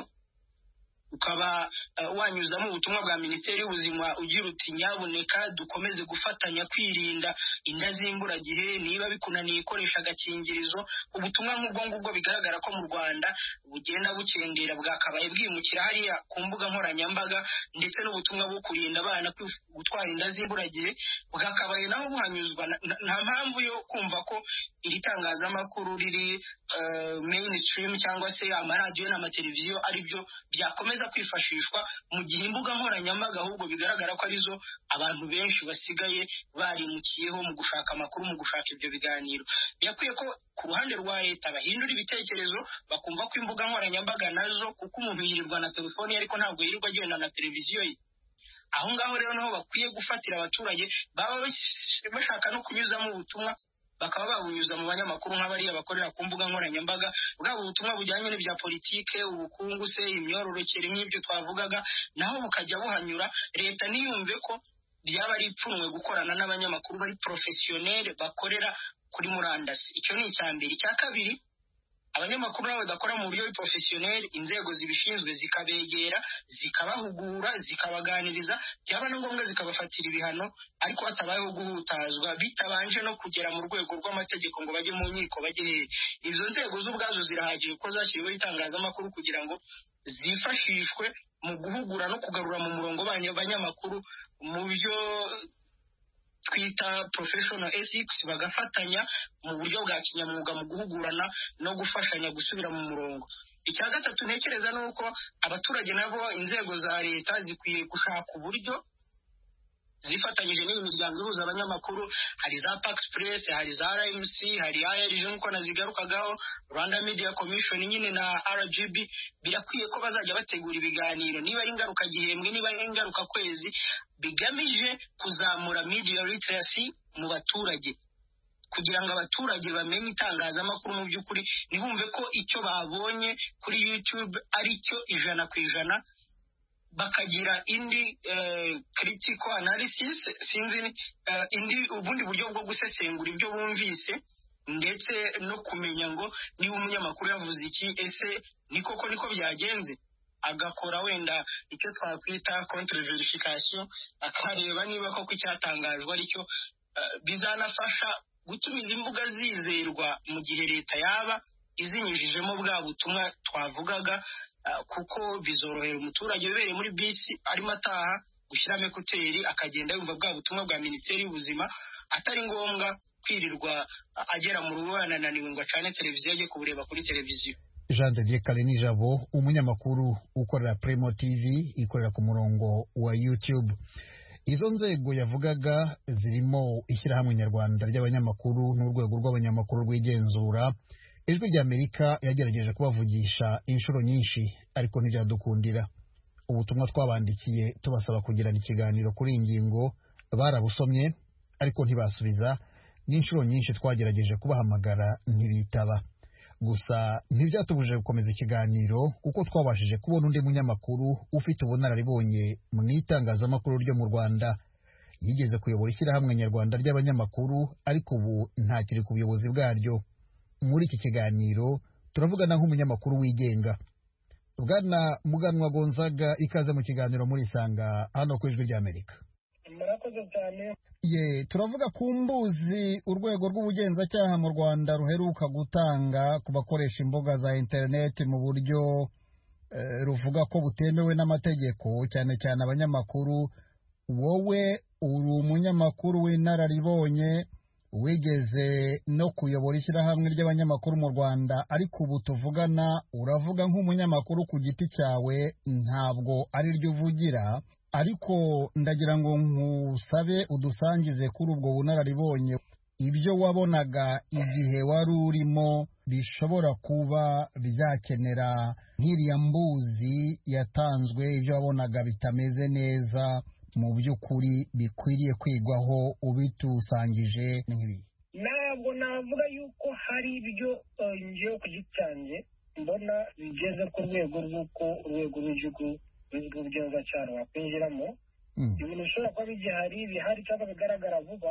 ukaba uh, wanyuzamo ubutumwa bwa Minisiteri y'Ubuzima ugira uti nyabuneka dukomeze gufatanya kwirinda inda z'imburagihe, niba bikunaniye ikoresha agakingirizo. Ubutumwa nk'ubwo ngubwo bigaragara ko mu Rwanda bugenda bukendera bwakabaye bwimukira hariya ku mbuga nkoranyambaga, ndetse n'ubutumwa bwo kurinda abana gutwara inda z'imburagihe bwakabaye naho buhanyuzwa. Nta mpamvu yo kumva ko iri tangazamakuru riri uh, mainstream cyangwa se amaradiyo n'amateleviziyo ari byo byakomeza zikomeza kwifashishwa mu gihe imbuga nkoranyambaga ahubwo bigaragara ko arizo abantu benshi basigaye barimukiyeho mu gushaka amakuru mu gushaka ibyo biganiro. Birakwiye ko ku ruhande rwa leta bahindura ibitekerezo bakumva ko imbuga nkoranyambaga nazo, kuko umuntu yirirwa na telefoni ariko ntabwo yirirwa agenda na televiziyo ye. Aho ngaho rero naho bakwiye gufatira abaturage baba bashaka no kunyuzamo ubutumwa, bakaba babunyuza mu banyamakuru nk'abariya bakorera ku mbuga nkoranyambaga, bwaba ubutumwa bujyanye n'ibya politike, ubukungu se, imyororokere nk'ibyo twavugaga, naho bukajya buhanyura. Leta niyumve ko byaba ari ipfunwe gukorana n'abanyamakuru bari professionnel bakorera kuri murandasi. Icyo ni icya mbere. Icya kabiri, abanyamakuru nabo badakora mu buryo professionnel, inzego zibishinzwe zikabegera, zikabahugura, zikabaganiriza, byaba no ngombwa zikabafatira ibihano, ariko hatabayeho guhutazwa bitabanje no kugera mu rwego rw'amategeko ngo bajye mu nkiko bajye. Izo nzego z'ubwazo zirahagije ko zashyiriweho itangazamakuru kugira ngo zifashishwe mu guhugura no kugarura mu murongo abanyamakuru mu byo twita professional ethics, bagafatanya mu buryo bwa kinyamwuga mu guhugurana no gufashanya gusubira mu murongo. Icya gatatu ntekereza ni uko abaturage nabo, inzego za leta zikwiye gushaka uburyo zifatanyije n'iyi miryango ihuza abanyamakuru. Hari za Pax Press, hari za R M C, hari A R G nk'uko nazigarukagaho, Rwanda Media Commission nyine na R G B. Birakwiye ko bazajya bategura ibiganiro, niba ari ingaruka gihembwe, niba ari ingaruka kwezi, bigamije kuzamura media literacy mu baturage, kugira ngo abaturage bamenye itangazamakuru mu by'ukuri, ntibumve ko icyo babonye kuri YouTube ari cyo ijana ku ijana, bakagira indi uh, critical analysis, sinzi uh, indi ubundi buryo bwo gusesengura ibyo bumvise, ndetse no kumenya ngo niba umunyamakuru yavuze iki, ese ni koko niko byagenze, agakora wenda icyo twakwita contre verification, akareba niba koko icyatangajwe aricyo. Uh, bizanafasha gutumiza imbuga zizerwa mu gihe leta yaba izinyujijemo bwa butumwa twavugaga, uh, kuko bizorohera umuturage ubereye muri bisi arimo ataha gushyiramo ekuteri akagenda yumva bwa butumwa bwa Minisiteri y'Ubuzima, atari ngombwa kwirirwa agera mu rugo yananiwe ngo acane televiziyo ajye kubureba kuri televiziyo. Jean de Dieu Kalinijabo, umunyamakuru ukorera Primo T V, ikorera ku murongo wa YouTube. Izo nzego yavugaga zirimo ishyirahamwe nyarwanda ry'abanyamakuru n'urwego rw'abanyamakuru rw'igenzura. Ijwi ry'Amerika yagerageje kubavugisha inshuro nyinshi ariko ntibyadukundira. Ubutumwa twabandikiye tubasaba kugirana ikiganiro kuri iyi ngingo barabusomye ariko ntibasubiza, n'inshuro nyinshi twagerageje kubahamagara ntibitaba. Gusa ntibyatubujije gukomeza ikiganiro kuko twabashije kubona undi munyamakuru ufite ubunararibonye mu itangazamakuru ryo mu Rwanda. Yigeze kuyobora ishyirahamwe nyarwanda ry'abanyamakuru ariko ubu ntakiri ku buyobozi bwaryo. Muri iki kiganiro turavugana nk'umunyamakuru wigenga. Bwana Muganwa Gonzaga, ikaze mu kiganiro muri Isanga hano ku Ijwi ry'Amerika. Murakoze cyane. Ye, turavuga ku mbuzi urwego rw'ubugenzacyaha mu Rwanda ruheruka gutanga ku bakoresha imbuga za internet mu buryo eh, ruvuga ko butemewe n'amategeko, cyane cyane abanyamakuru. Wowe uri umunyamakuru w'inararibonye, wigeze no kuyobora ishyirahamwe ry'abanyamakuru mu Rwanda, ariko ubu tuvugana uravuga nk'umunyamakuru ku giti cyawe, ntabwo ari ryo uvugira. Ariko ndagira ngo nkusabe udusangize kuri ubwo bunararibonye, ibyo wabonaga igihe wari urimo bishobora kuba byakenera nk'iriya mbuzi yatanzwe, ibyo wabonaga bitameze neza mu by'ukuri bikwiriye kwigwaho, ubitusangije nk'ibi. Ntabwo navuga yuko hari ibyo ngewe ku giti cyanjye mbona bigeze ku rwego rw'uko urwego rw'igihugu rw'ubugenzacyaha wakwinjiramo. Ibintu bishobora kuba bigihari, bihari cyangwa bigaragara vuba,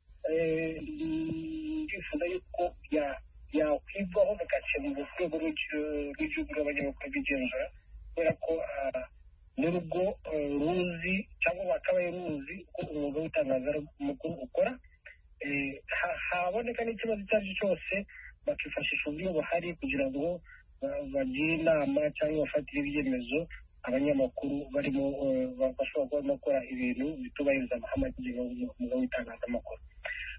ndifuza yuko yakwigwaho bigakemurwa ku rwego rw'igihugu rw'abanyamakuru bigenzura, kubera ko n'urugo ruzi cyangwa bakabaye ruzi uko umwuga w'itangazamakuru ukora. Haboneka n'ikibazo icyo ari cyo cyose bakifashisha uburyo buhari kugira ngo bagire inama cyangwa bafatire ibyemezo abanyamakuru barimo bashobora kuba bakora ibintu bitubahiriza amategeko y'umwuga w'itangazamakuru.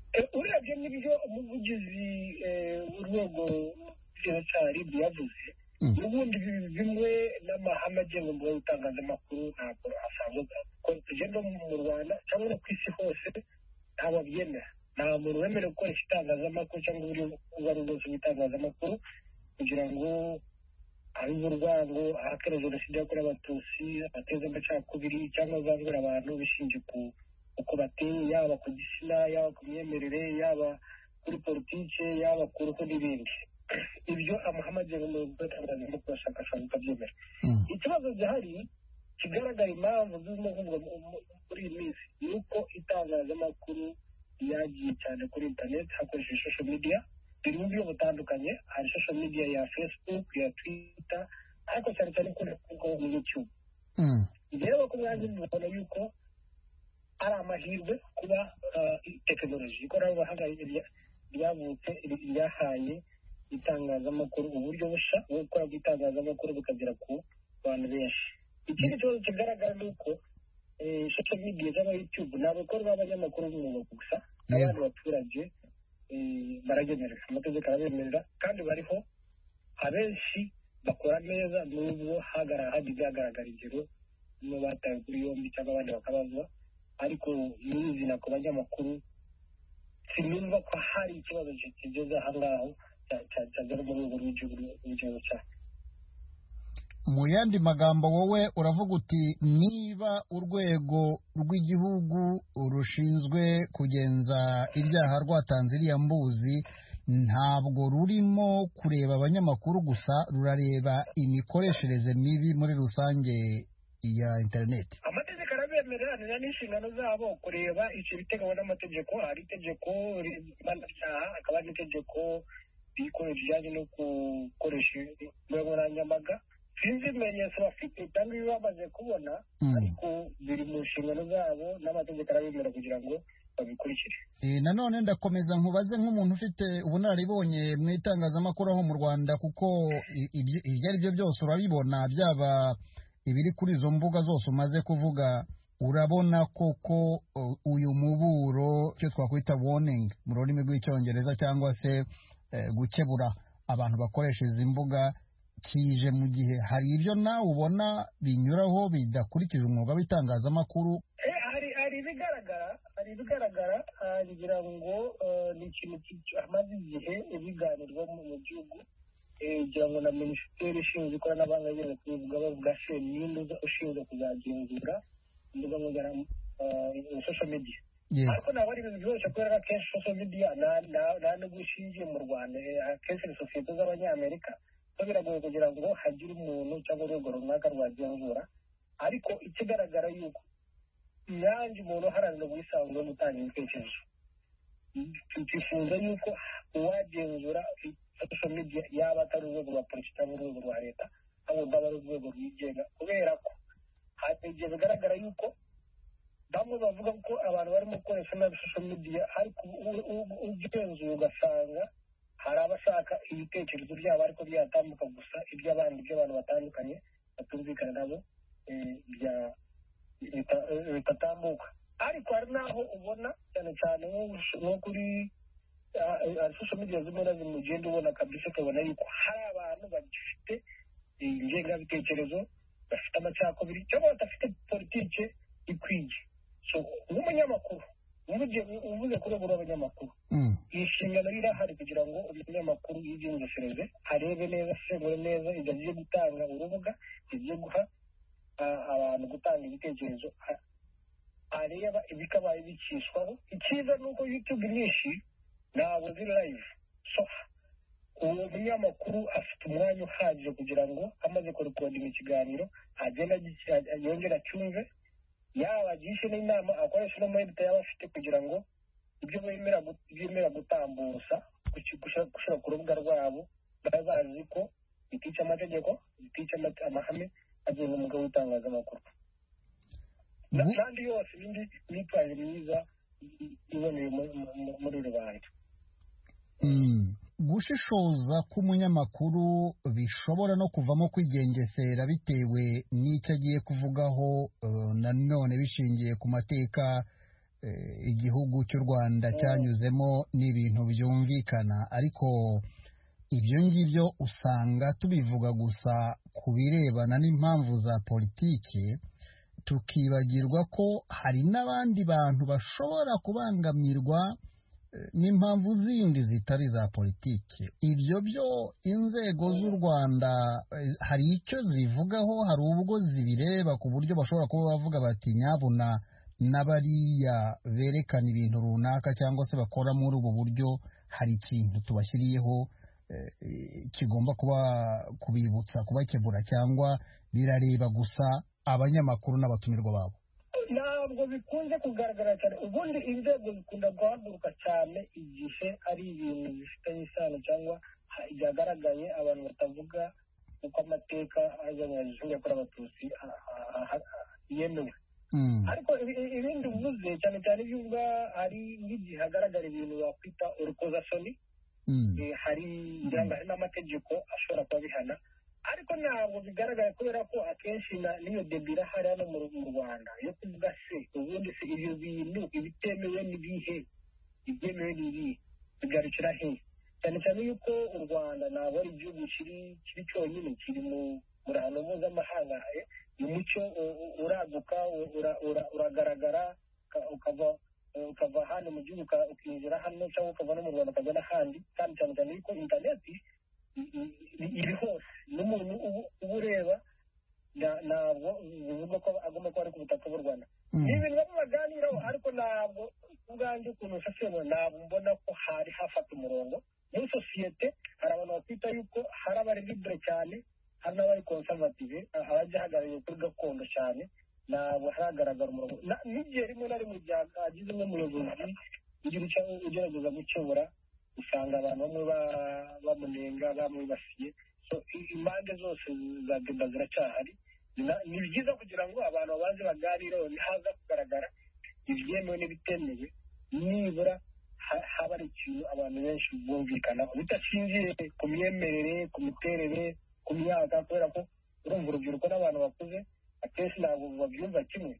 Urebye n'ibyo umuvugizi w'urwego rw'ubugenzacyaha yavuze, n'ubundi bimwe n'amahame agenga umwuga w'itangazamakuru ntabwo asanzwe ko tugenda mu Rwanda cyangwa no ku isi hose ntabwo byemera nta muntu wemerewe gukoresha itangazamakuru cyangwa uburyo ubwo ari bwose bw'itangazamakuru kugira ngo abibe urwango ahakana jenoside yakorewe abatutsi ateze amacakubiri cyangwa azangura abantu bishingiye ku uko bateye yaba ku gitsina yaba ku myemerere yaba kuri politike yaba ku ruhu n'ibindi ibyo amahame agenga umwuga w'itangazamakuru ashakashaka ukabyemera ikibazo gihari kigaragara impamvu zirimo kuvugwa muri iyi minsi ni uko itangazamakuru yagiye cyane kuri interineti hakoreshejwe social media biri mu buryo butandukanye hari social media ya Facebook ya Twitter ariko cyane cyane kuri kuri YouTube rero ko mwanjye mbona yuko ari amahirwe kuba tekinoloji ikoranabuhanga ryavutse ryahaye itangazamakuru uburyo busha bwo gukora itangazamakuru bukagera ku bantu benshi ikindi kibazo kigaragara ni uko social media cyangwa YouTube ni abakora b'abanyamakuru b'umwuga gusa abandi baturage baragenerera amategeko arabemerera kandi bariho abenshi bakora neza n'ubwo hagaragara hagiye hagaragara ingero niba batawe kuri yombi cyangwa abandi bakabazwa ariko n'izina ku banyamakuru sinumva ko hari ikibazo kigeze aha ngaho cyagera mu rwego rw'igihugu cyacu mu yandi magambo wowe uravuga uti niba urwego rw'igihugu rushinzwe kugenza ibyaha rwatanze iriya mbuzi ntabwo rurimo kureba abanyamakuru gusa rurareba imikoreshereze mibi muri rusange ya interineti amategeko arabemerera n'inshingano zabo kureba icyo biteganywa n'amategeko hari itegeko mpanabyaha hakaba n'itegeko bijyanye no gukoresha imbuga nkoranyambaga sinzi ibimenyetso bafite cyangwa ibi bamaze kubona ariko biri mu nshingano zabo n'amategeko arabemera kugira ngo babikurikire nanone ndakomeza nkubaze nk'umuntu ufite ubunararibonye mu itangazamakuru aho mu Rwanda kuko ibyo ari byo byose urabibona byaba ibiri kuri izo mbuga zose umaze kuvuga urabona koko uyu muburo icyo twakwita warning mu rurimi rw'icyongereza cyangwa se gukebura abantu bakoresha izi mbuga kije mu gihe hari ibyo nawe ubona binyuraho bidakurikije umwuga w'itangazamakuru hari hari ibigaragara hari ibigaragara ngira ngo ni ikintu amaze igihe biganirwa mu gihugu ngira ngo na minisiteri ishinzwe ikoranabuhanga igeze kubivuga bavuga sheninduza ushinzwe kuzagenzura imbuga nkoranyambaga social media ariko ntabwo ari ibintu byoroshye kubera ko akenshi social media nta nubwo ishingiye mu Rwanda akenshi ni sosiyete z'abanyamerika biragoye kugira ngo hagire umuntu cyangwa urwego runaka rwagenzura ariko ikigaragara yuko nanjye umuntu uharanira ubwisanzure no gutanga ibitekerezo twifuza yuko uwagenzura social media yaba atari urwego rwa polisi cyangwa urwego rwa leta ahubwo aba ari urwego rwigenga kubera ko hari igihe bigaragara yuko bamwe bavuga ko abantu barimo gukoresha nabi social media ariko ugenzuye ugasanga hari abashaka ibitekerezo byabo ariko byatambuka gusa iby'abandi by'abantu batandukanye batumvikana nabo bitatambuka ariko hari n'aho ubona cyane cyane nko kuri social media zimwe na zimwe ugenda ubona kabisa ukabona yuko hari abantu bagifite ingengabitekerezo bafite amacakubiri cyangwa badafite politike ikwiye so nk'umunyamakuru uvuze ku rwego rw'abanyamakuru iyi nshingano irahari kugira ngo umunyamakuru yigengesereze arebe neza asengure neza ibyo agiye gutanga urubuga agiye guha abantu gutanga ibitekerezo areba ibikabaye bicishwaho icyiza ni uko YouTube nyinshi ntabwo ziri live so uwo munyamakuru afite umwanya uhagije kugira ngo amaze kurekodinga ikiganiro agenda yongera acyumve yaba agishe n'inama akoresha n'amayinite yaba afite kugira ngo ibyo bemera gutambusa gushyira ku rubuga rwabo baba bazi ko bitica amategeko bitica amahame agenga umwuga w'itangazamakuru n'andi yose n'indi myitwarire myiza iboneye muri rubanda gushishoza k'umunyamakuru bishobora no kuvamo kwigengesera bitewe n'icyo agiye kuvugaho nanone bishingiye ku mateka igihugu cy'u Rwanda cyanyuzemo n'ibintu byumvikana ariko ibyo ngibyo usanga tubivuga gusa ku birebana n'impamvu za politiki, tukibagirwa ko hari n'abandi bantu bashobora kubangamirwa n'impamvu zindi zitari za politiki. Ibyo byo inzego z'u Rwanda hari icyo zibivugaho, hari ubwo zibireba ku buryo bashobora kuba bavuga bati nyabuna n'abariya berekana ibintu runaka cyangwa se bakora muri ubu buryo hari ikintu tubashyiriyeho kigomba kuba kubibutsa, kubakebura, cyangwa birareba gusa abanyamakuru n'abatumirwa babo? Ntabwo bikunze kugaragara cyane. Ubundi inzego zikunda guhaguruka cyane igihe ari ibintu bifitanye isano cyangwa byagaragaye abantu batavuga uko amateka y'Abanyarwanda yakorewe Abatutsi yemewe. Ariko ibindi bivuze cyane cyane by'ubwa hari nk'igihe hagaragara ibintu wakwita urukozasoni, hari n'amategeko ashobora kuba bihana, ariko ntabwo bigaragara kubera ko akenshi n'iyo debira hari hano mu Rwanda yo kuvuga se ubundi se ibyo bintu ibitemewe n'ibihe, ibyemewe n'ibihe, bigarukira he? Cyane cyane yuko u Rwanda ntabwo ari igihugu kiri cyonyine, kiri mu ruhando mpuzamahanga. Umucyo uraguka uragaragara, ukava hano mu gihugu ukinjira hano, cyangwa ukava no mu Rwanda ukajya n'ahandi, kandi cyane cyane yuko interineti iri hose, n'umuntu uba ureba ntabwo bivuga ko agomba kuba ari ku butaka bw'u Rwanda. Ni ibintu bamwe baganiraho, ariko ntabwo ubwanjye ukuntu nsasemo ntabwo mbona ko hari hafata umurongo. Muri sosiyete hari abantu bakwita yuko hari abari libere cyane, hari n'abari konservative, abajya hagarariye kuri gakondo cyane, ntabwo haragaragara umurongo. N'igihe rimwe na rimwe hagize nk'umuyobozi ugerageza gukebura, usanga abantu bamwe bamunenga, bamwibasiye. So impande zose za deba ziracyahari. Ni byiza kugira ngo abantu babanze baganireho, nihaza kugaragara ibyemewe n'ibitemewe, nibura haba ari ikintu abantu benshi bumvikanaho, bidashingiye ku myemerere, ku miterere, ku myaka, kubera ko urumva urubyiruko n'abantu bakuze akenshi ntabwo babyumva kimwe.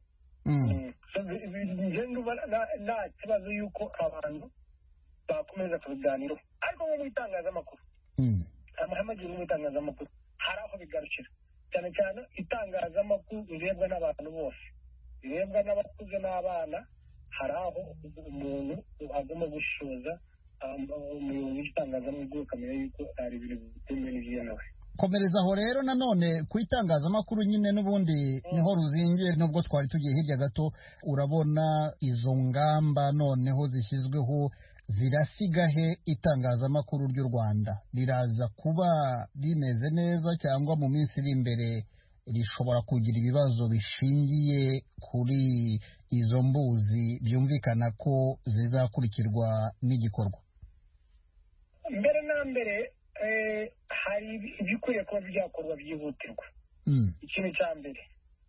Nta kibazo yuko abantu bakomeza kubiganiraho, ariko nko mu itangazamakuru, amahame agiye mu itangazamakuru hari aho bigarukira. Cyane cyane itangazamakuru rirebwa n'abantu bose, rirebwa n'abakuze n'abana. Hari aho umuntu agomba gushoza umuyobozi w'itangazamakuru akamenya yuko hari ibintu bitemewe n'ibyemewe. Komereza aho rero nanone ku itangazamakuru nyine n'ubundi niho ruzingiye, nubwo twari tugiye hirya gato. Urabona izo ngamba noneho zishyizweho zirasiga he itangazamakuru ry'u Rwanda? Riraza kuba rimeze neza, cyangwa mu minsi iri imbere rishobora kugira ibibazo bishingiye kuri izo mbuzi byumvikana ko zizakurikirwa n'igikorwa? Mbere na mbere hari ibikwiye kuba byakorwa byihutirwa. Ikintu cya mbere,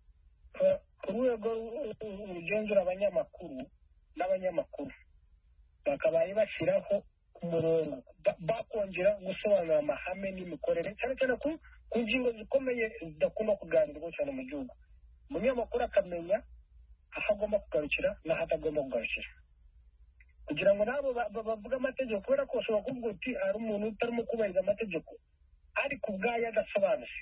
ku rwego rugenzura abanyamakuru n'abanyamakuru bakabaye bashyiraho umurongo, bakongera gusobanura amahame n'imikorere, cyane cyane ku ngingo zikomeye zidakunda kuganirwa cyane mu gihugu. Umunyamakuru akamenya aho agomba kugarukira n'aho atagomba kugarukira, kugira ngo nabo bavuge amategeko, kubera ko bashobora kuvuga uti hari umuntu utarimo kubahiriza amategeko ariko ubwayo adasobanutse.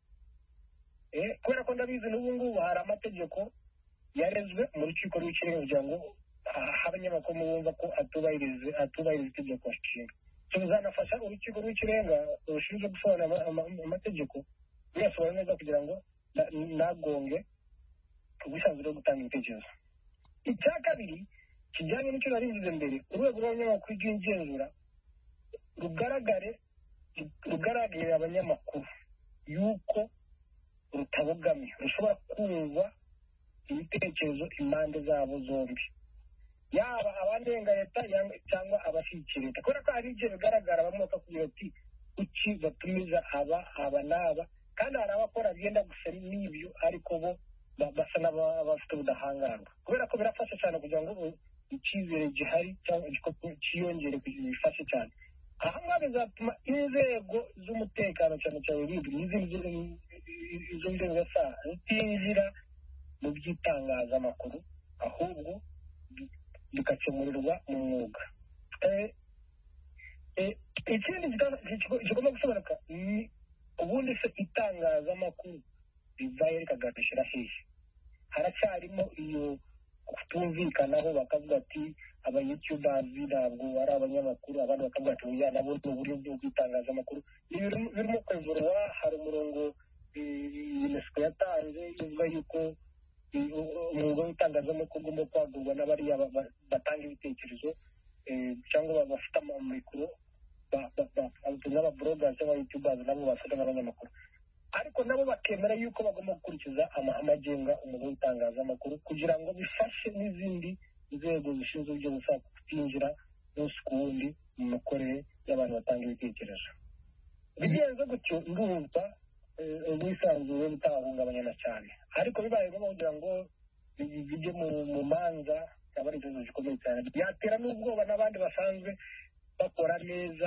Kubera ko ndabizi n'ubu ngubu hari amategeko yarezwe mu rukiko rw'ikirenga kugira ngo abanyamakuru bumva ko atubahiriza atubahiriza itegeko nshinga. Tuzanafasha urukiko rw'ikirenga rushinzwe gusobanura amategeko ruyasobanura neza kugira ngo nagonge ubwisanzure bwo gutanga ibitekerezo. Icya kabiri kijyanye n'icyo nari mvuze mbere, urwego rw'abanyamakuru rw'igenzura rugaragare rugaragarira abanyamakuru yuko rutabogamye, rushobora kumva ibitekerezo impande zabo zombi, yaba abanenga leta cyangwa abashyigikiye leta. Kubera ko hari igihe bigaragara bamwe bakakubwira ati kuki batumiza aba aba n'aba, kandi hari abakora byenda gusa n'ibyo ariko bo basa n'abafite ubudahangarwa. Kubera ko birafasha cyane kugira ngo icyizere gihari cyangwa cyiyongere, bifashe cyane. Aha ngaha bizatuma inzego z'umutekano cyane cyane RIB n'izindi izo nzego zasa zitinjira mu by'itangazamakuru, ahubwo bikakemurirwa mu mwuga. ikindi kigomba gusobanuka ni ubundi se itangazamakuru rivaye rikagarukira hehe. haracyarimo iyo kutumvikanaho bakavuga ati abayutubazi ntabwo ari abanyamakuru, abandi bakavuga ati oya nabo ni uburyo bw'itangazamakuru. birimo kwevurwa. hari umurongo unesco yatanze ivuga yuko umwuga w'itangazamakuru ugomba kwagurwa n'abariya batanga ibitekerezo cyangwa bafite amikoro n'ababloggers cyangwa abayutubazi nabo bafata n'abanyamakuru, ariko nabo bakemera yuko bagomba gukurikiza amahame agenga umwuga w'itangazamakuru kugira ngo bifashe n'izindi nzego zishinzwe ibyo gushaka kutinjira n'umunsi ku wundi mu mikorere y'abantu batanga ibitekerezo. bigenze gutyo ndumva ubwisanzure butahungabanyana cyane, ariko bibaye ngombwa kugira ngo bijye mu manza cyaba ari ikibazo gikomeye cyane, byatera n'ubwoba n'abandi basanzwe bakora neza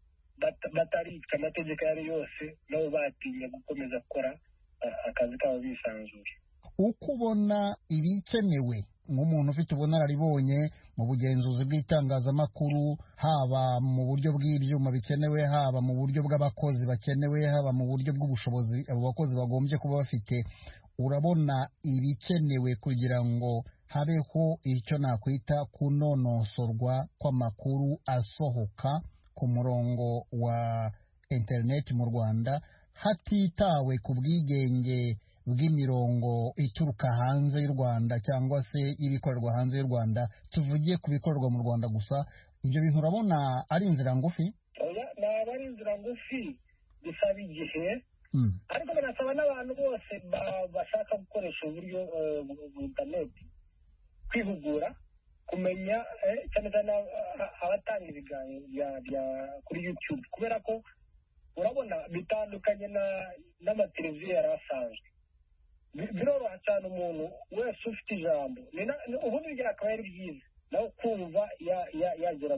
bataricwa amategeko ayo ari yose, nabo batinya gukomeza gukora akazi kabo bisanzuye. uko ubona ibikenewe nk'umuntu ufite ubunararibonye mu bugenzuzi bw'itangazamakuru, haba mu buryo bw'ibyuma bikenewe, haba mu buryo bw'abakozi bakenewe, haba mu buryo bw'ubushobozi abo bakozi bagombye kuba bafite, urabona ibikenewe kugira ngo habeho icyo nakwita kunonosorwa kw'amakuru asohoka ku murongo wa interineti mu Rwanda, hatitawe ku bwigenge bw'imirongo ituruka hanze y'u Rwanda cyangwa se ibikorerwa hanze y'u Rwanda, tuvugiye ku bikorerwa mu Rwanda gusa. ibyo bintu urabona ari inzira ngufi? ntabwo ari inzira ngufi, bisaba igihe, ariko binasaba n'abantu bose bashaka gukoresha uburyo bw'interineti kwihugura, kumenya cyane cyane abatanga ibiganiro kuri YouTube, kubera ko urabona bitandukanye n'amateleviziyo yari asanzwe. biroroha cyane umuntu wese ufite ijambo, ubundi byakaba ari byiza nawe kumva yagera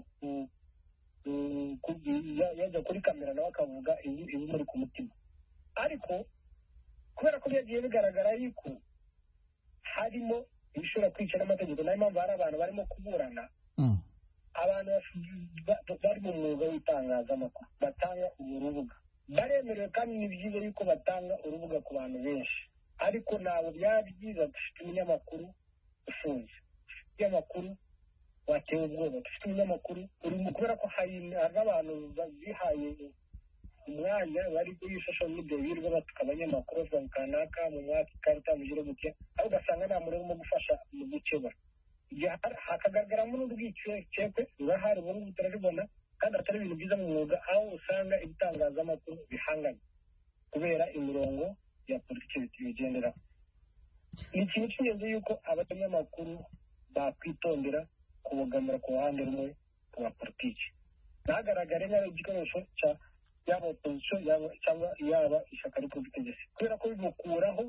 yajya kuri kamera nawe akavuga ibimuri ku mutima, ariko kubera ko byagiye bigaragara yuko harimo ibishobora kwica n'amategeko, nayo mpamvu hari abantu barimo kuburana, abantu bari mu mwuga w'itangazamakuru batanga uru rubuga baremerewe, kandi ni byiza yuko batanga urubuga ku bantu benshi, ariko ntabwo byaba byiza dufite umunyamakuru ufunze, umunyamakuru watewe ubwoba, dufite umunyamakuru urimo, kubera ko hari n'abantu bihaye umwanya bari kuri social media birirwa batuka abanyamakuru bavuga kanaka mu mwaka ikarita mugire gutya, aho ugasanga nta muntu urimo gufasha mu gukebura. hakagaragaramo n'urwikekwe rurahari, ubu ngubu turabibona, kandi atari ibintu byiza mu mwuga, aho usanga ibitangazamakuru bihanganye kubera imirongo ya politiki bigenderaho. ni ikintu cy'ingenzi yuko abanyamakuru bakwitondera kubogamira ku ruhande rumwe rwa politiki, ntagaragare nk'aho igikoresho cya yaba opozisiyo cyangwa yaba ishyaka riri ku butegetsi, kubera ko bimukuraho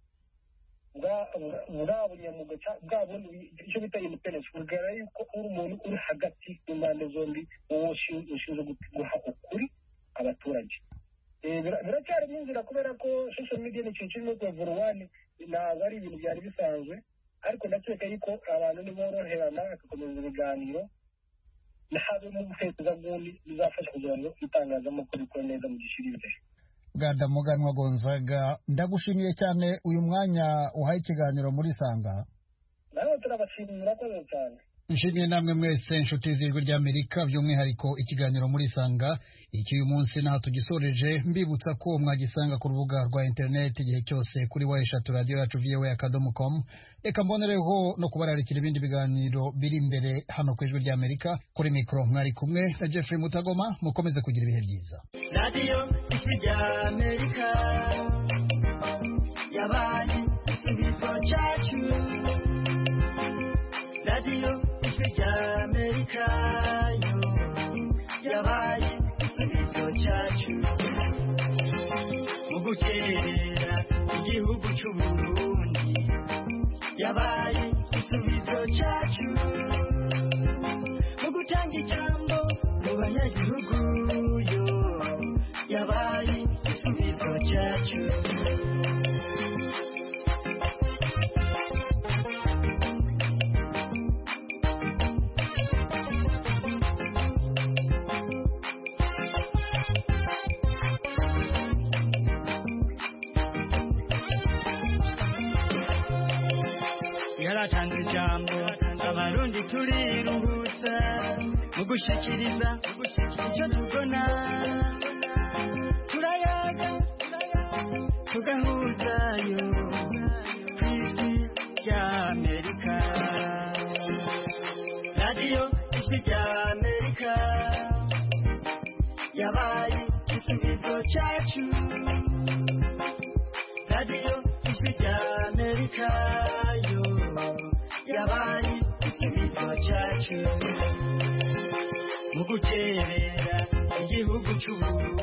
bwa bunyamuga bwa bundi icyo bita independence, bigaragara yuko uri umuntu uri hagati y'impande zombi, wowe ushinzwe guha ukuri abaturage. biracyari mu nzira, kubera ko social media ni ikintu kirimo kwevurwani, ntabwo ari ibintu byari bisanzwe, ariko ndakeka yuko abantu niboroherana bagakomeza ibiganiro, ntabe mu guheza bw'undi bizafasha kugira ngo itangazamakuru rikore neza mu gishiri imbere. Bwana Muganwa Gonzaga, ndagushimiye cyane uyu mwanya uhaye ikiganiro muri Sanga. nawe turabashimira, murakoze cyane. Nshimiye namwe mwese inshuti z'Ijwi ry'Amerika, by'umwihariko ikiganiro muri Sanga iki uyu munsi naho tugisoreje, mbibutsa ko mwagisanga ku rubuga rwa interineti igihe cyose kuri wa eshatu radiyo yacu voa akadomo com. Reka mbonereho no kubararikira ibindi biganiro biri imbere hano ku Ijwi ry'Amerika. Kuri mikoro mwari kumwe na Jeffrey Mutagoma, mukomeze kugira ibihe byiza. radiyo Ijwi ry'Amerika yabaye igisubizo cyacu, radiyo Ijwi ry'Amerika yo yabaye igisubizo cyacu, mu gukerera igihugu cy'u Burundi yabaye igisubizo cyacu, mu gutanga ijambo mu banyagihugu yo yabaye igisubizo cyacu. yaratanze ijambo abarundi turiruhutsa mu gushikiriza icyo tubona turayaga tugahuzayo ku ijwi rya amerika radiyo ijwi rya amerika yabaye igisubizo cyacu radiyo ijwi rya amerika yo yabaye igisubizo cyacu mu guterera igihugu cy'uburundi